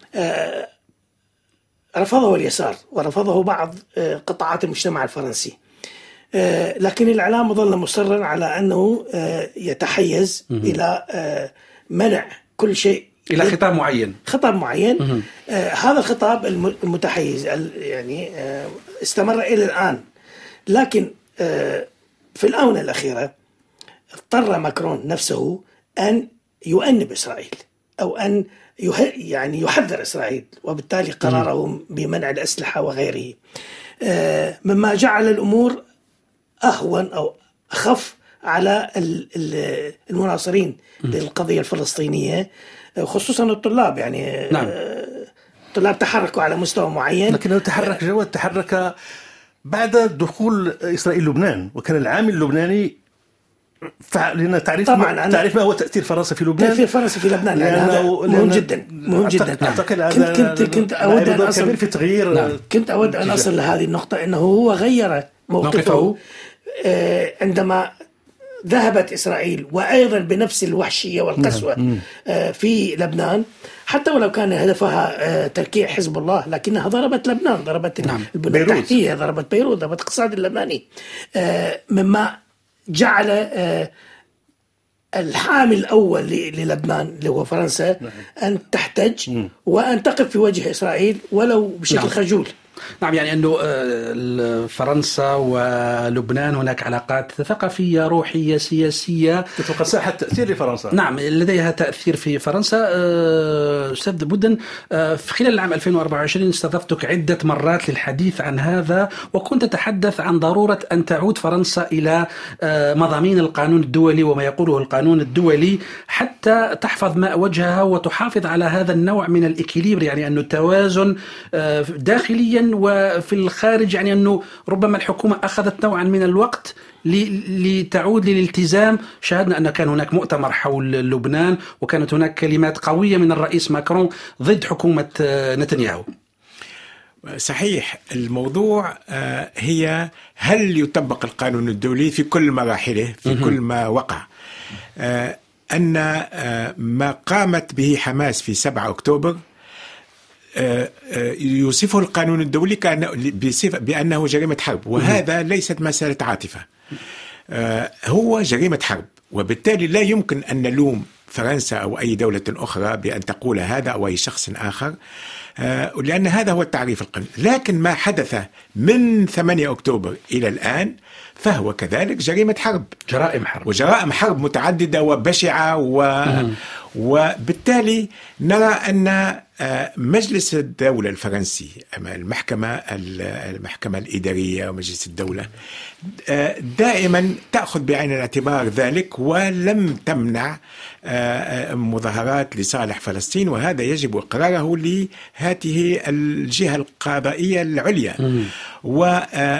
رفضه اليسار ورفضه بعض قطاعات المجتمع الفرنسي، لكن الإعلام ظل مصرا على أنه يتحيز م- إلى منع كل شيء إلى خطاب معين خطاب معين آه هذا الخطاب المتحيز يعني آه استمر إلى الآن. لكن آه في الآونة الأخيرة اضطر ماكرون نفسه أن يؤنب إسرائيل أو أن يعني يحذر إسرائيل، وبالتالي قراره بمنع الأسلحة وغيره، آه مما جعل الأمور أهون أو أخف على المناصرين للقضية الفلسطينية، خصوصا الطلاب. يعني نعم. الطلاب تحركوا على مستوى معين، لكنه تحرك جواد تحرك بعد دخول إسرائيل لبنان، وكان العامل اللبناني لأن تعريف طبعا تعريف ما هو تأثير فرنسا في لبنان. تأثير فرنسا في لبنان هذا مهم جدا مهم جدا. أعتقد كنت كنت كنت أود أن أصل في تغيير نعم. كنت أود أن أصل لهذه النقطة، أنه هو غير موقفه عندما ذهبت إسرائيل وأيضا بنفس الوحشية والقسوة في لبنان، حتى ولو كان هدفها تركيع حزب الله، لكنها ضربت لبنان، ضربت نعم. البنى التحتية، ضربت بيروت، ضربت الاقتصاد اللبناني، مما جعل الحامل الأول للبنان اللي هو فرنسا أن تحتج وأن تقف في وجه إسرائيل ولو بشكل نعم. خجول. نعم، يعني أنه فرنسا ولبنان هناك علاقات ثقافية روحية سياسية تتوقع ساحة تأثير لفرنسا. نعم، لديها تأثير في فرنسا. أستاذ بودن، في خلال العام ألفين وأربعة وعشرين استضفتك عدة مرات للحديث عن هذا، وكنت تتحدث عن ضرورة أن تعود فرنسا إلى مضامين القانون الدولي وما يقوله القانون الدولي حتى تحفظ ماء وجهها وتحافظ على هذا النوع من الإكيليبر، يعني أنه التوازن داخليا وفي الخارج، يعني أنه ربما الحكومة أخذت نوعا من الوقت لتعود للالتزام. شاهدنا أن كان هناك مؤتمر حول لبنان وكانت هناك كلمات قوية من الرئيس ماكرون ضد حكومة نتنياهو. صحيح، الموضوع هي هل يطبق القانون الدولي في كل مراحله في كل ما وقع. أن ما قامت به حماس في سبعة أكتوبر يوصفه القانون الدولي بأنه جريمة حرب، وهذا ليست مسألة عاطفة، هو جريمة حرب، وبالتالي لا يمكن أن نلوم فرنسا أو أي دولة أخرى بأن تقول هذا أو أي شخص آخر، لأن هذا هو التعريف القانوني. لكن ما حدث من ثمانية أكتوبر إلى الآن فهو كذلك جريمة حرب، جرائم حرب وجرائم حرب متعددة وبشعة و... وبالتالي نرى أن مجلس الدولة الفرنسي، المحكمة المحكمة الإدارية ومجلس الدولة دائما تأخذ بعين الاعتبار ذلك، ولم تمنع مظاهرات لصالح فلسطين، وهذا يجب إقراره لهذه الجهة القضائية العليا. و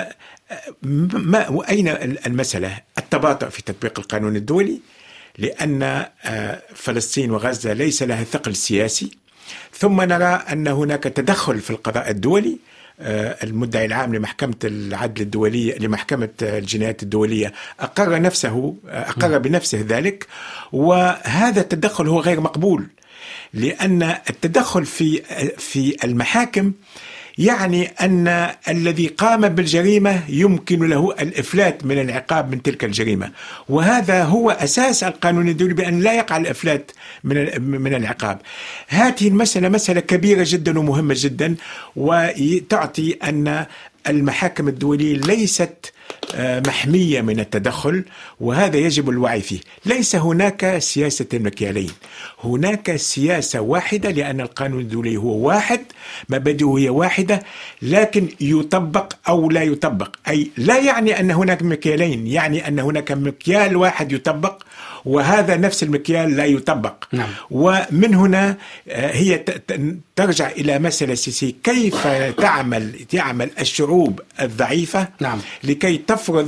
ما وأين المسألة؟ التباطؤ في تطبيق القانون الدولي، لأن فلسطين وغزة ليس لها ثقل سياسي. ثم نرى أن هناك تدخل في القضاء الدولي، المدعي العام لمحكمة العدل الدولية لمحكمة الجنايات الدولية أقر نفسه أقر بنفسه ذلك، وهذا التدخل هو غير مقبول، لأن التدخل في في المحاكم يعني أن الذي قام بالجريمة يمكن له الإفلات من العقاب من تلك الجريمة، وهذا هو أساس القانون الدولي بأن لا يقع الإفلات من من العقاب. هذه المسألة مسألة كبيرة جدا ومهمة جدا، وتعطي أن المحاكم الدولية ليست محمية من التدخل، وهذا يجب الوعي فيه. ليس هناك سياسة المكيالين، هناك سياسة واحدة، لأن القانون الدولي هو واحد، مبادئه هي واحدة، لكن يطبق أو لا يطبق. أي لا يعني أن هناك مكيالين، يعني أن هناك مكيال واحد يطبق وهذا نفس المكيال لا يطبق. نعم. ومن هنا هي ترجع إلى مسألة سياسية، كيف تعمل تعمل الشعوب الضعيفة نعم. لكي تفرض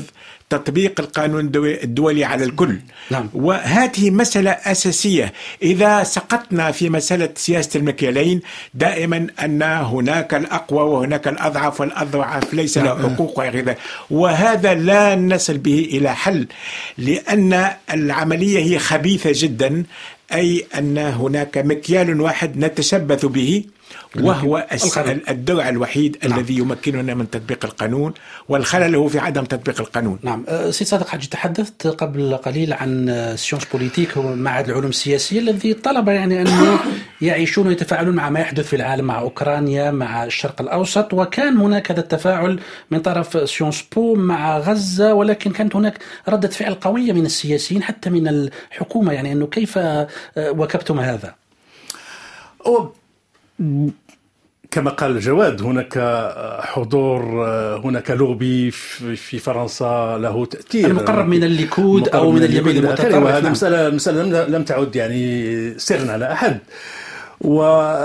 تطبيق القانون الدولي على الكل. نعم. وهذه مسألة أساسية. إذا سقطنا في مسألة سياسة المكيالين دائما أن هناك الأقوى وهناك الأضعف، والأضعف ليس له حقوق وغير ذلك، وهذا لا نصل به إلى حل، لأن العملية هي خبيثة جدا، أي أن هناك مكيال واحد نتشبث به وهو الدرع الوحيد نعم. الذي يمكننا من تطبيق القانون، والخلل هو في عدم تطبيق القانون. نعم. سيد صادق حاج، تحدثت قبل قليل عن سيونس بوليتيك ومعهد العلوم السياسية الذي طلب يعني أنه يعيشون ويتفاعلون مع ما يحدث في العالم، مع أوكرانيا، مع الشرق الأوسط، وكان هناك هذا التفاعل من طرف سيونس بو مع غزة، ولكن كانت هناك ردة فعل قوية من السياسيين حتى من الحكومة، يعني أنه كيف واكبتم هذا؟ أو كما قال جواد، هناك حضور، هناك لوبي في فرنسا له تأثير، المقرب من الليكود أو من اليمين المتطرف، وهذه نعم. مسألة مسألة لم تعد يعني سرا على أحد، و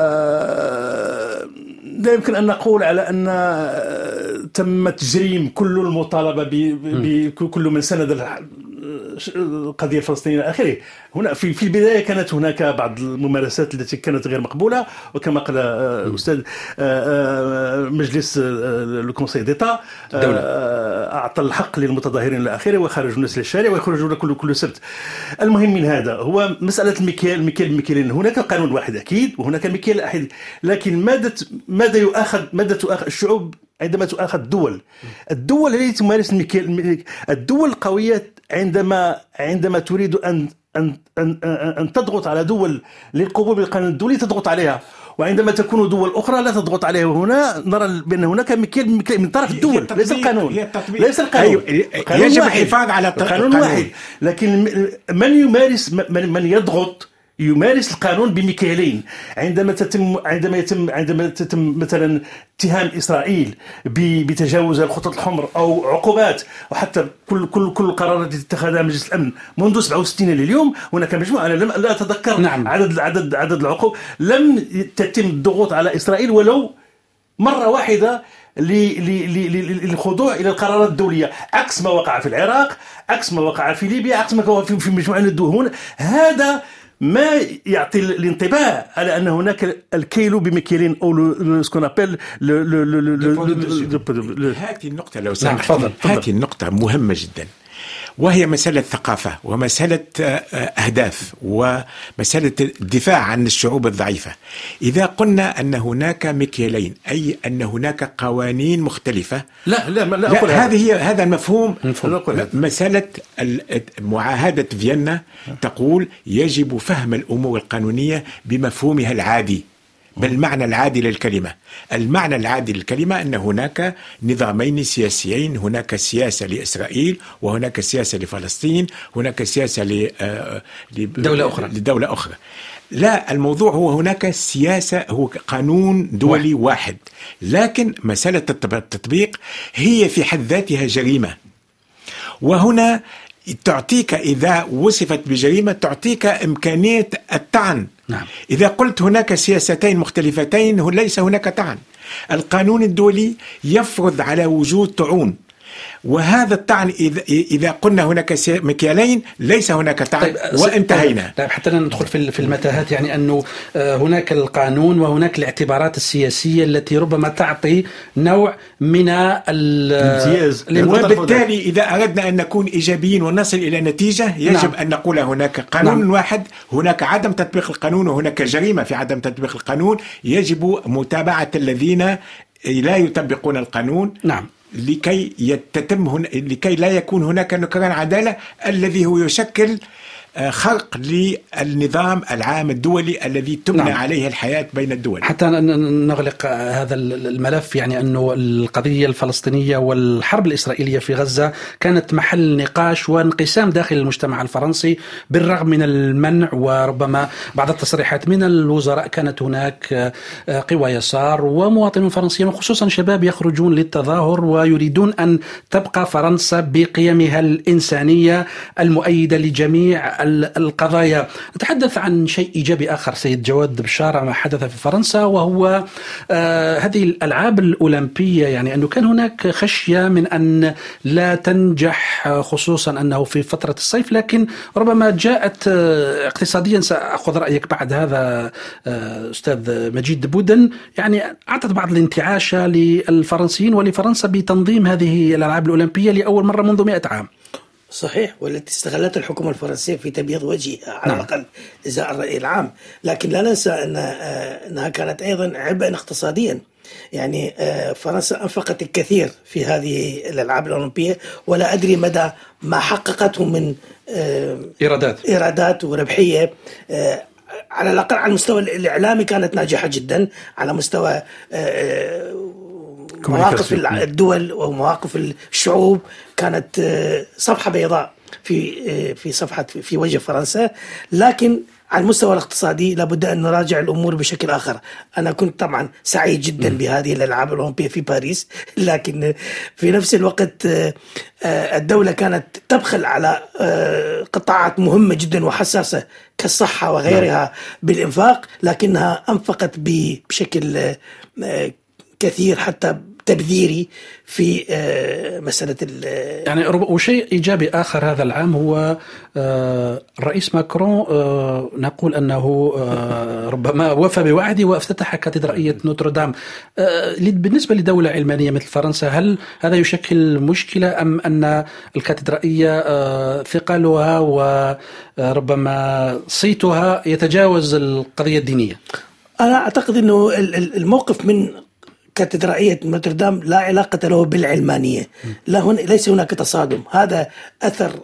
لا يمكن أن نقول على أن تم تجريم كل المطالبة بكل من سند القضية الفلسطينية إلى آخره. هنا في في البداية كانت هناك بعض الممارسات التي كانت غير مقبولة، وكما قال الأستاذ مجلس الكونسي ديتا أعطى الحق للمتظاهرين إلى آخره، وخرجوا الناس للشارع ويخرجون كل كل سبت. المهم من هذا هو مسألة المكيال المكيال المكيالين. هناك قانون واحد أكيد وهناك مكيال أحد، لكن ماذا ماذا يؤخذ ماذا تؤخذ الشعوب عندما تؤخذ الدول الدول التي تمارس المكيال. الدول القوية عندما عندما تريد أن أن أن أن تضغط على دول للقبول بالقانون الدولي تضغط عليها، وعندما تكون دول أخرى لا تضغط عليها. وهنا نرى بأن هناك مكيال من طرف الدول، ليس القانون ليس القانون يجب الحفاظ على القانون واحد، لكن من يمارس من, من يضغط يمارس القانون بمكيالين. عندما تتم عندما يتم عندما تتم مثلا اتهام إسرائيل بتجاوز الخطوط الحمر أو عقوبات، وحتى كل كل كل القرارات التي اتخذها مجلس الأمن منذ سبعة وستين لليوم، هناك مجموعة أنا لم لا أتذكر نعم. عدد عدد عدد العقوبات لم تتم الضغوط على إسرائيل ولو مرة واحدة للخضوع إلى القرارات الدولية، عكس ما وقع في العراق، عكس ما وقع في ليبيا، عكس ما وقع في مجموعة من الدول. هذا ما يعطي الانطباع على أن هناك الكيلو بمكيالين أو سكون أبل. هذه النقطة لو سمحت، هذه النقطة مهمة جدا، وهي مسألة ثقافة ومسألة أهداف ومسألة الدفاع عن الشعوب الضعيفة. إذا قلنا أن هناك مكيالين أي أن هناك قوانين مختلفة، لا لا لا, لا, لا هذه هي هذا المفهوم. مسألة معاهدة فيينا تقول يجب فهم الأمور القانونية بمفهومها العادي، بالمعنى العادي للكلمة. المعنى العادي للكلمة أن هناك نظامين سياسيين، هناك سياسة لإسرائيل وهناك سياسة لفلسطين، هناك سياسة لدولة أخرى لدولة أخرى. لا، الموضوع هو هناك سياسة، هو قانون دولي واحد، لكن مسألة التطبيق هي في حد ذاتها جريمة. وهنا تعطيك إذا وصفت بجريمة تعطيك إمكانية الطعن. نعم. إذا قلت هناك سياستين مختلفتين ليس هناك طعن. القانون الدولي يفرض على وجود طعون، وهذا الطعن إذا, إذا قلنا هناك مكيالين ليس هناك طعن. طيب وانتهينا. طيب حتى ندخل في المتاهات، يعني أنه هناك القانون وهناك الاعتبارات السياسية التي ربما تعطي نوع من الامتياز، وبالتالي إذا أردنا أن نكون إيجابيين ونصل إلى نتيجة يجب نعم. أن نقول هناك قانون نعم. واحد، هناك عدم تطبيق القانون وهناك جريمة في عدم تطبيق القانون، يجب متابعة الذين لا يطبقون القانون. نعم. لكي يتتم هن... لكي لا يكون هناك نكران عدالة الذي هو يشكل خرق للنظام العام الدولي الذي تبنى نعم. عليه الحياة بين الدول. حتى نغلق هذا الملف، يعني أنه القضية الفلسطينية والحرب الإسرائيلية في غزة كانت محل نقاش وانقسام داخل المجتمع الفرنسي، بالرغم من المنع وربما بعض التصريحات من الوزراء. كانت هناك قوى يسار ومواطنون فرنسيين وخصوصا شباب يخرجون للتظاهر ويريدون أن تبقى فرنسا بقيمها الإنسانية المؤيدة لجميع القضايا. نتحدث عن شيء إيجابي آخر سيد جواد بشارة ما حدث في فرنسا، وهو آه هذه الألعاب الأولمبية. يعني أنه كان هناك خشية من أن لا تنجح، خصوصا أنه في فترة الصيف، لكن ربما جاءت آه اقتصاديا. سأخذ رأيك بعد هذا آه أستاذ مجيد بودن. يعني أعطت بعض الانتعاش للفرنسيين ولفرنسا بتنظيم هذه الألعاب الأولمبية لأول مرة منذ مئة عام. صحيح، والتي استغلت الحكومة الفرنسية في تبييض وجهها على الأقل إزاء الرأي العام. لكن لا ننسى أن أنها كانت أيضا عبئا اقتصاديا. يعني فرنسا أنفقت الكثير في هذه الألعاب الأولمبية، ولا أدري مدى ما حققته من إيرادات إيرادات وربحية. على الأقل على المستوى الإعلامي كانت ناجحة جدا، على مستوى مواقف الدول ومواقف الشعوب كانت صفحة بيضاء في في صفحة في وجه فرنسا. لكن على المستوى الاقتصادي لابد أن نراجع الأمور بشكل آخر. أنا كنت طبعا سعيد جدا بهذه الألعاب الأولمبية في باريس، لكن في نفس الوقت الدولة كانت تبخل على قطاعات مهمة جدا وحساسة كالصحة وغيرها بالإنفاق، لكنها أنفقت بشكل كثير حتى تبذيري في مسألة يعني. وشيء إيجابي آخر هذا العام هو الرئيس ماكرون، نقول أنه ربما وفى بوعده وافتتح كاتدرائية نوتردام. بالنسبة لدولة علمانية مثل فرنسا، هل هذا يشكل مشكلة، أم أن الكاتدرائية ثقلها وربما صيتها يتجاوز القضية الدينية؟ أنا أعتقد أنه الموقف من كاتدرائية نوتردام لا علاقة له بالعلمانية. لا هن ليس هناك تصادم، هذا أثر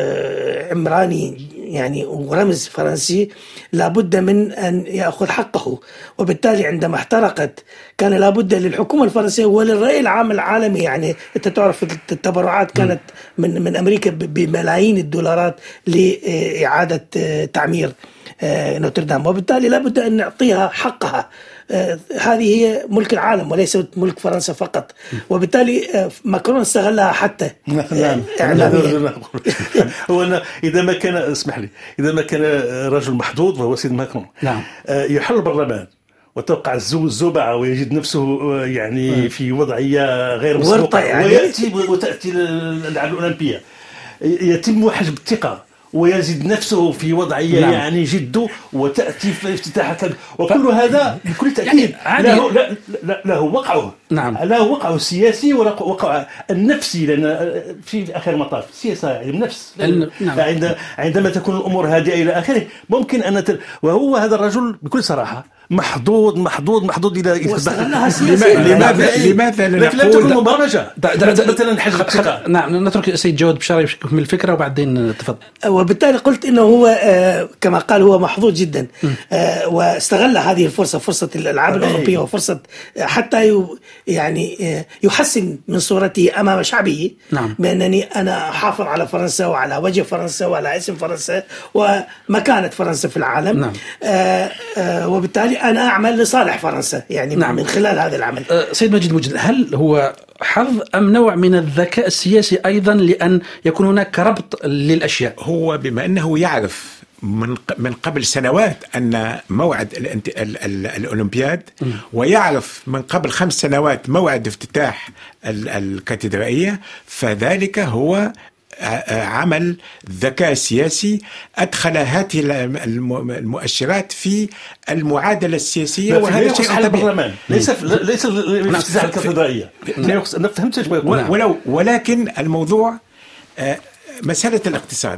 عمراني يعني ورمز فرنسي لابد من أن يأخذ حقه. وبالتالي عندما احترقت كان لابد للحكومة الفرنسية وللرأي العام العالمي، يعني أنت تعرف التبرعات كانت من من أمريكا بملايين الدولارات لإعادة تعمير نوتردام، وبالتالي لابد أن نعطيها حقها. هذه هي ملك العالم وليست ملك فرنسا فقط، وبالتالي ماكرون استغلها حتى إعلاميا. هو إذا ما كان اسمح لي إذا ما كان رجل محظوظ وهو سيد ماكرون نعم يحل البرلمان وتوقع الزوبعة ويجد نفسه يعني في وضعية غير مسبوقة، يعني ويأتي وتأتي الألعاب الأولمبية يتم حجب الثقة ويزيد نفسه في وضعية نعم. يعني جد، وتأتي في افتتاح وكل هذا بكل تأكيد يعني له, لا لا له وقعه نعم. له وقعه السياسي ووقعه النفسي، لأن في آخر المطاف السياسة علم نفس نعم. عند عندما تكون الأمور هادئة إلى آخره ممكن أن تل... وهو هذا الرجل بكل صراحة محظوظ محظوظ محظوظ إلى لماذا لماذا لا تكون مبرمجة مثلا حجب الثقة. نعم نترك سيد جواد بشارة يكمل الفكرة وبعدين تفضل. وبالتالي قلت إنه هو كما قال هو محظوظ جدا، واستغل هذه الفرصة، فرصة الألعاب الأوروبية، وفرصة حتى يعني يحسن من صورته أمام شعبه نعم. بأنني أنا حافظ على فرنسا وعلى وجه فرنسا وعلى اسم فرنسا ومكانة فرنسا في العالم نعم. وبالتالي أنا أعمل لصالح فرنسا يعني نعم. من خلال هذا العمل. سيد مجيد مجد، هل هو حظ أم نوع من الذكاء السياسي أيضا لأن يكون هناك ربط للأشياء؟ هو بما أنه يعرف من من قبل سنوات أن موعد الأولمبياد، ويعرف من قبل خمس سنوات موعد افتتاح الكاتدرائية، فذلك هو عمل ذكاء سياسي أدخل هذه المؤشرات في المعادلة السياسية، وهذا شيء على البرلمان ليس ليس الافتتاح الكاتدرائية. أنا فهمت ولو ولكن الموضوع مسألة الاقتصاد.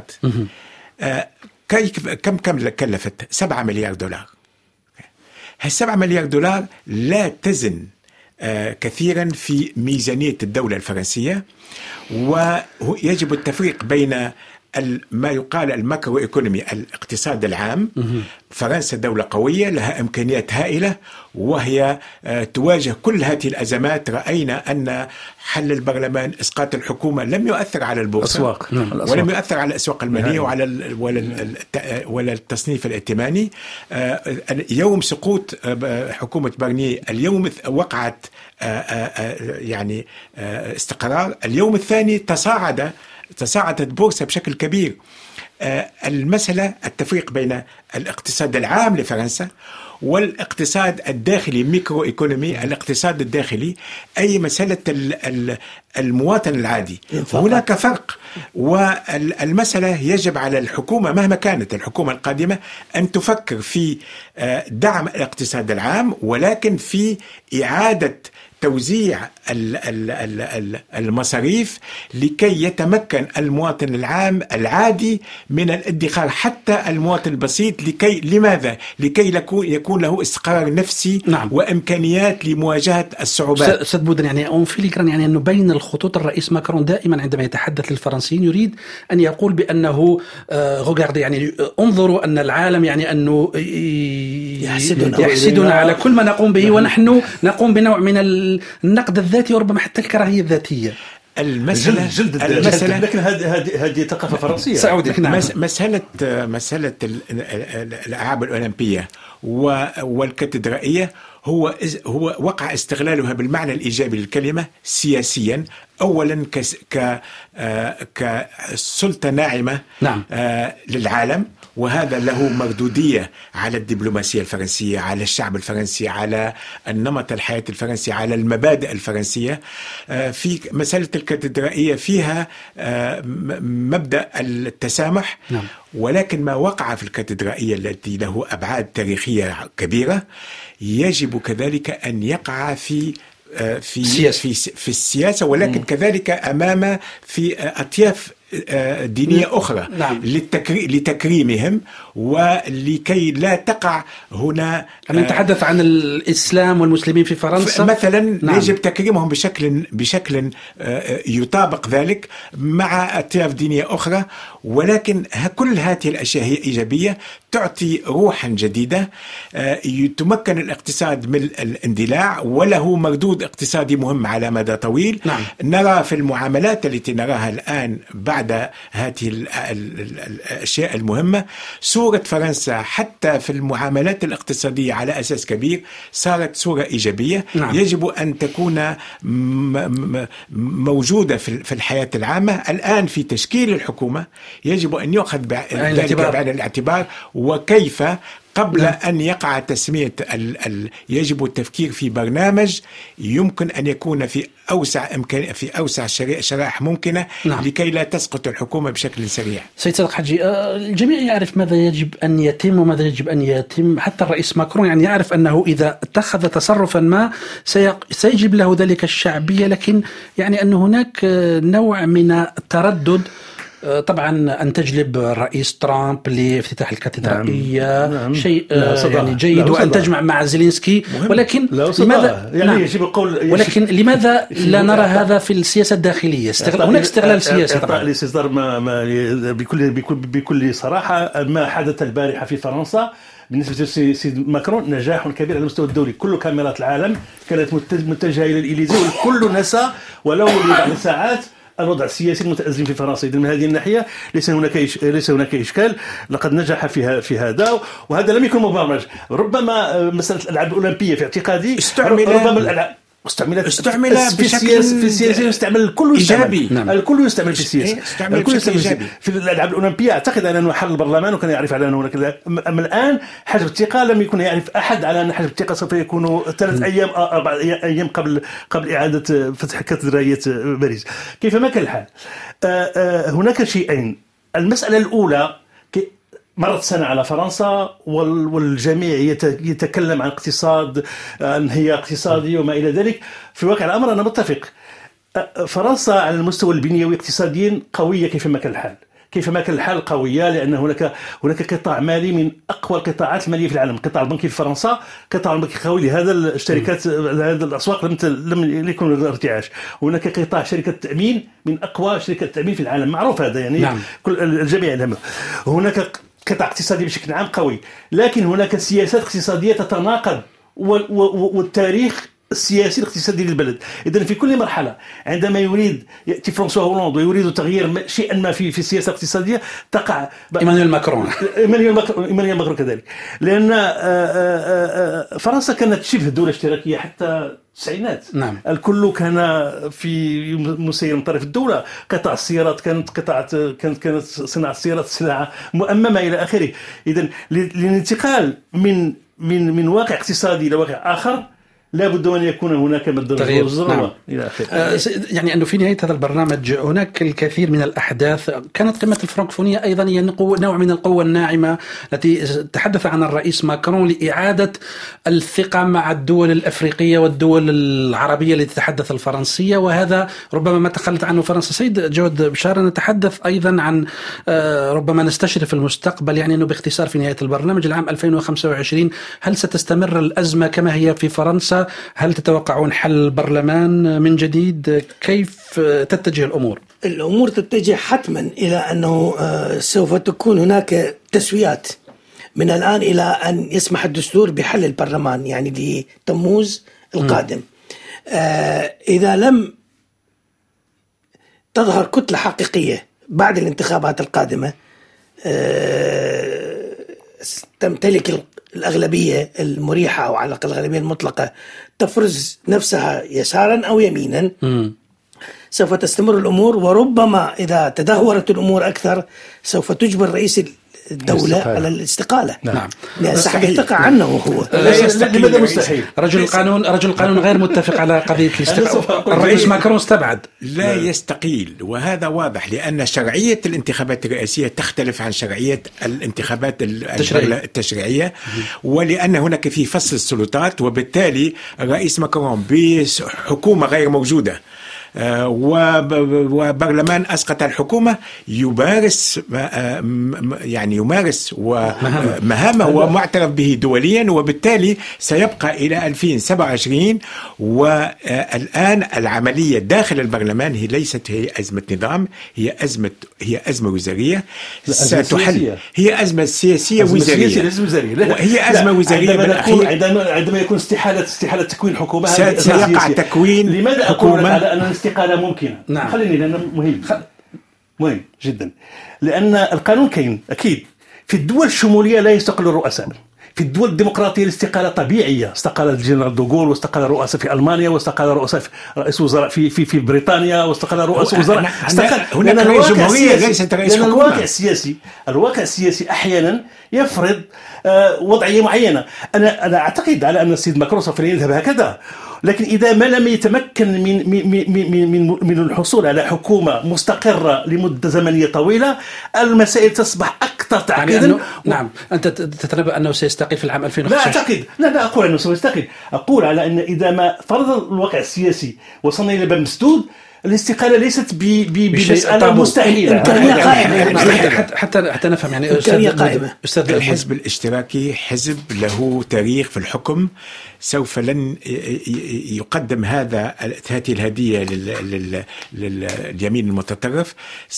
كم كم كلفت؟ سبعة مليار دولار. هالسبعة مليار دولار لا تزن كثيرا في ميزانية الدولة الفرنسية، ويجب التفريق بين ما يقال الماكرو إيكونومي، الاقتصاد العام. فرنسا دولة قوية لها إمكانيات هائلة، وهي تواجه كل هذه الأزمات. رأينا أن حل البرلمان، إسقاط الحكومة لم يؤثر على البورصة ولم يؤثر على الأسواق المالية وعلى ولا التصنيف الائتماني. يوم سقوط حكومة بارنيه اليوم وقعت يعني استقرار، اليوم الثاني تصاعد تصاعدت البورصة بشكل كبير. المسألة التفريق بين الاقتصاد العام لفرنسا والاقتصاد الداخلي، ميكرو ايكونومي، الاقتصاد الداخلي، أي مسألة المواطن العادي. هناك فرق، والمسألة يجب على الحكومة مهما كانت الحكومة القادمة أن تفكر في دعم الاقتصاد العام، ولكن في إعادة توزيع المصاريف لكي يتمكن المواطن العام العادي من الادخار، حتى المواطن البسيط. لكي لماذا؟ لكي يكون له استقرار نفسي. نعم. وإمكانيات لمواجهة الصعوبات. أستاذ بودن، يعني أون فيليكران، يعني أنه بين الخطوط الرئيس ماكرون دائما عندما يتحدث للفرنسيين يريد أن يقول بأنه غوغاردي، يعني انظروا أن العالم يعني أنه يحسدنا, يحسدنا على كل ما نقوم به، ونحن نقوم بنوع من النقد الذاتي وربما حتى الكراهية الذاتية. المسألة جلد, جلد المسألة لكن هذه هذه هذه ثقافة فرنسية. سعودي. نعم. مسألة مسألة الألعاب الأولمبية والكاتدرائية هو هو وقع استغلالها بالمعنى الإيجابي للكلمة سياسيا، أولا ك كسلطة ناعمة. نعم. للعالم، وهذا له مردودية على الدبلوماسية الفرنسية، على الشعب الفرنسي، على النمط الحياة الفرنسي، على المبادئ الفرنسية. في مسألة الكاتدرائية فيها مبدأ التسامح. نعم. ولكن ما وقع في الكاتدرائية التي له أبعاد تاريخية كبيرة يجب كذلك أن يقع في في في في السياسة، ولكن م. كذلك أمام في أطياف دينية أخرى. نعم. لتكريمهم ولكي لا تقع هنا. نتحدث عن الإسلام والمسلمين في فرنسا مثلا. نعم. يجب تكريمهم بشكل بشكل يطابق ذلك مع أطياف دينية أخرى، ولكن كل هذه الأشياء هي إيجابية، تعطي روحا جديدة، تمكن الاقتصاد من الاندلاع وله مردود اقتصادي مهم على مدى طويل. نعم. نرى في المعاملات التي نراها الآن بعد هذه الأشياء المهمة صورة فرنسا حتى في المعاملات الاقتصادية على أساس كبير صارت صورة إيجابية. نعم. يجب أن تكون موجودة في الحياة العامة. الآن في تشكيل الحكومة يجب أن يؤخذ ذلك بعين الاعتبار، وكيف قبل أن يقع تسمية ال ال يجب التفكير في برنامج يمكن أن يكون في أوسع إمكان في أوسع شرائح ممكنة. نعم. لكي لا تسقط الحكومة بشكل سريع. سيد صادق حجي، الجميع يعرف ماذا يجب أن يتم وماذا يجب أن يتم، حتى الرئيس ماكرون يعني يعرف أنه إذا اتخذ تصرفا ما سيجب له ذلك الشعبية، لكن يعني أن هناك نوع من التردد. طبعا أن تجلب الرئيس ترامب لافتتاح الكاتدرائية. نعم. شيء يعني جيد، وأن تجمع مع زيلينسكي، ولكن لماذا يعني نعم. يجب القول ولكن لماذا لا نرى هذا في السياسة الداخلية؟ استغل... هناك استغلال سياسي طبعا. الاستثمار ما... ما بكل بكل بكل صراحة ما حدث البارحة في فرنسا بالنسبة لسيد ماكرون نجاح كبير على المستوى الدولي. كل كاميرات العالم كانت متجهة إلى الإليزي، والكل نسى ولو لبعض ساعات الوضع السياسي المتأزم في فرنسا. إذن من هذه الناحية ليس هناك إش... ليس هناك إشكال، لقد نجح في في هذا، وهذا لم يكن مبرمج. ربما مسألة الألعاب الأولمبية في اعتقادي استعمل ربما الألعاب استعملت استعمل في السياسة في السياسة يستعمل الكل إيجابي. نعم. الكل يستعمل في السياسة. الكل يستعمل في, في الألعاب الأولمبية. أعتقد أنه حل البرلمان وكان يعرف على أنه هناك. أما الآن حجب الثقة لم يكن يعرف أحد على أن حجب الثقة سوف يكون ثلاث أيام أربع أيام قبل قبل إعادة فتح كاتدرائية باريس. كيفما كان الحال هناك شيئين. المسألة الأولى، مرت سنة على فرنسا والجميع يتكلم عن اقتصاد، أن هي اقتصادي وما إلى ذلك. في واقع الأمر أنا متفق، فرنسا على المستوى البنيوي اقتصاديا قوية كيفما كان الحال كيفما كان الحال قوية، لأن هناك هناك قطاع مالي من أقوى القطاعات المالية في العالم. القطاع البنكي في فرنسا قطاع بنكي قوي، لهذا الشركات هذه الأسواق لم لم يكن ارتعاش. هناك قطاع شركة التأمين من أقوى شركة التأمين في العالم، معروف هذا يعني. نعم. كل الجميع يعلمه. هناك قطاع اقتصادي بشكل عام قوي، لكن هناك سياسات اقتصادية تتناقض، والتاريخ السياسي الاقتصادي للبلد. إذن في كل مرحلة عندما يريد يأتي فرانسوا هولاند ويريد تغيير شيئا ما في في السياسة الاقتصادية تقع إيمانويل ماكرون إيمانويل ماكرون إيمانويل ماكرون كذلك، لأن فرنسا كانت شبه دولة اشتراكية حتى التسعينات. نعم. الكل كان في مسير من طرف الدولة. قطاع السيارات كانت قطاع كانت كانت صناعة السيارات سلعة مؤممة إلى آخره. إذن للانتقال من من من واقع اقتصادي إلى واقع آخر لابد أن يكون هناك مدرج وزروة. نعم. إلى آخره. آه يعني أنه في نهاية هذا البرنامج هناك الكثير من الأحداث. كانت قمة الفرنكفونية أيضا هي نوع من القوة الناعمة التي تحدث عنها الرئيس ماكرون لإعادة الثقة مع الدول الأفريقية والدول العربية التي تتحدث الفرنسية، وهذا ربما ما تخلت عنه فرنسا. سيد جود بشارة، نتحدث أيضا عن آه ربما نستشرف المستقبل، يعني أنه باختصار في نهاية البرنامج العام ألفين وخمسة وعشرين هل ستستمر الأزمة كما هي في فرنسا؟ هل تتوقعون حل برلمان من جديد؟ كيف تتجه الأمور؟ الأمور تتجه حتما إلى أنه سوف تكون هناك تسويات من الآن إلى أن يسمح الدستور بحل البرلمان، يعني لتموز القادم. إذا لم تظهر كتلة حقيقية بعد الانتخابات القادمة تمتلك الأغلبية المريحة أو على الأقل الأغلبية المطلقة تفرز نفسها يسارا أو يمينا، م. سوف تستمر الأمور، وربما إذا تدهورت الأمور أكثر سوف تجبر رئيس الدولة الاستقالة. على الاستقالة. نعم. لأن سحب الثقة عنه هو. لماذا مستحيل؟ رجل القانون رجل القانون غير متفق على قضية الاستقالة. الرئيس ماكرون استبعد. لا يستقيل، وهذا واضح لأن شرعية الانتخابات الرئاسية تختلف عن شرعية الانتخابات التشريعية، ولأن هناك في فصل السلطات، وبالتالي الرئيس ماكرون بحكومة غير موجودة وبرلمان أسقط الحكومة يمارس يعني يمارس مهامه ومعترف به دوليا، وبالتالي سيبقى إلى ألفين وسبعة وعشرين. والآن العملية داخل البرلمان هي ليست هي أزمة نظام، هي أزمة هي أزمة وزارية ستحل. هي أزمة سياسية وزارية، هي أزمة وزارية. عندما عندما يكون استحالة استحالة تكوين حكومة سيقع تكوين لماذا حكومة على أن الاستقالة ممكنة؟ نعم. خليني لأنه مهم مهم جدا، لأن القانون كاين أكيد في الدول الشمولية لا يستقل الرؤساء. في الدول الديمقراطية الاستقالة طبيعية، استقال الجنرال دوغول واستقال الرؤساء في ألمانيا واستقال الرؤساء في رئيس وزراء في في في بريطانيا واستقال رؤساء وزراء. استقال هناك رئيس جمهورية ليست رئيس حكومة. الواقع السياسي الواقع السياسي أحيانا يفرض وضعية معينة. أنا أنا أعتقد على أن السيد ماكرون سوف يذهب هكذا، لكن إذا ما لم يتمكن من من من من من الحصول على حكومة مستقرة لمدة زمنية طويلة، المسائل تصبح أكثر تعقيدا. يعني أنه نعم، أنت تتنبأ أنه سيستقيل في العام ألفين وخمسة عشر؟ لا أعتقد، لا لا أقول أنه سيستقيل، أقول على أن إذا ما فرض الواقع السياسي وصلنا إلى باب مسدود، الاستقالة ليست بمسألة مستحيلة. حتى حتى حتى نفهم يعني أستاذ الحزب الاشتراكي حزب له تاريخ في الحكم، سوف لن يقدم هذا هذه الهدية لليمين المتطرف.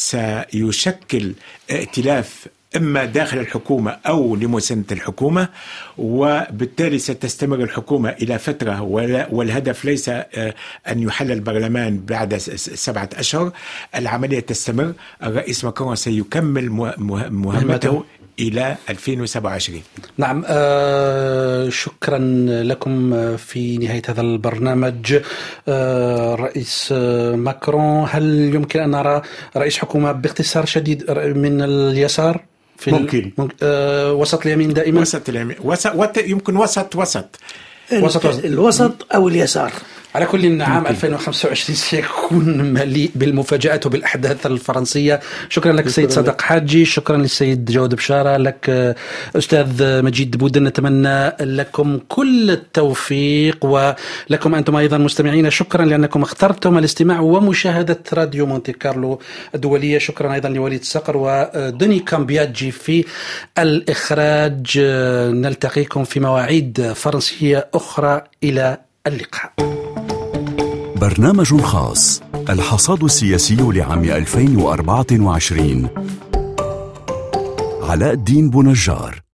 سيشكل ائتلاف إما داخل الحكومة أو لمساندة الحكومة، وبالتالي ستستمر الحكومة إلى فترة، والهدف ليس أن يحل البرلمان بعد سبعة أشهر. العملية تستمر. الرئيس ماكرون سيكمل مهمته إلى ألفين وسبعة وعشرين. نعم. آه شكرا لكم في نهاية هذا البرنامج. آه رئيس ماكرون، هل يمكن أن نرى رئيس حكومة باختصار شديد من اليسار؟ في ممكن ال... آه وسط اليمين دائما، وسط اليمين، وسط يمكن وسط وسط وسط وسط الوسط أو اليسار. على كل عام ألفين وخمسة وعشرين سيكون مليء بالمفاجآت وبالأحداث الفرنسية. شكرا لك سيد صادق حاجي، شكرا للسيد جود بشارة، لك أستاذ مجيد بودن. نتمنى لكم كل التوفيق، ولكم أنتم أيضا مستمعين شكرا لأنكم اخترتم الاستماع ومشاهدة راديو مونتي كارلو الدولية. شكرا أيضا لوليد الصقر ودني كامبياجي في الإخراج. نلتقيكم في مواعيد فرنسية أخرى، إلى اللقاء. برنامج خاص، الحصاد السياسي لعام ألفين وأربعة وعشرين. علاء الدين بونجار.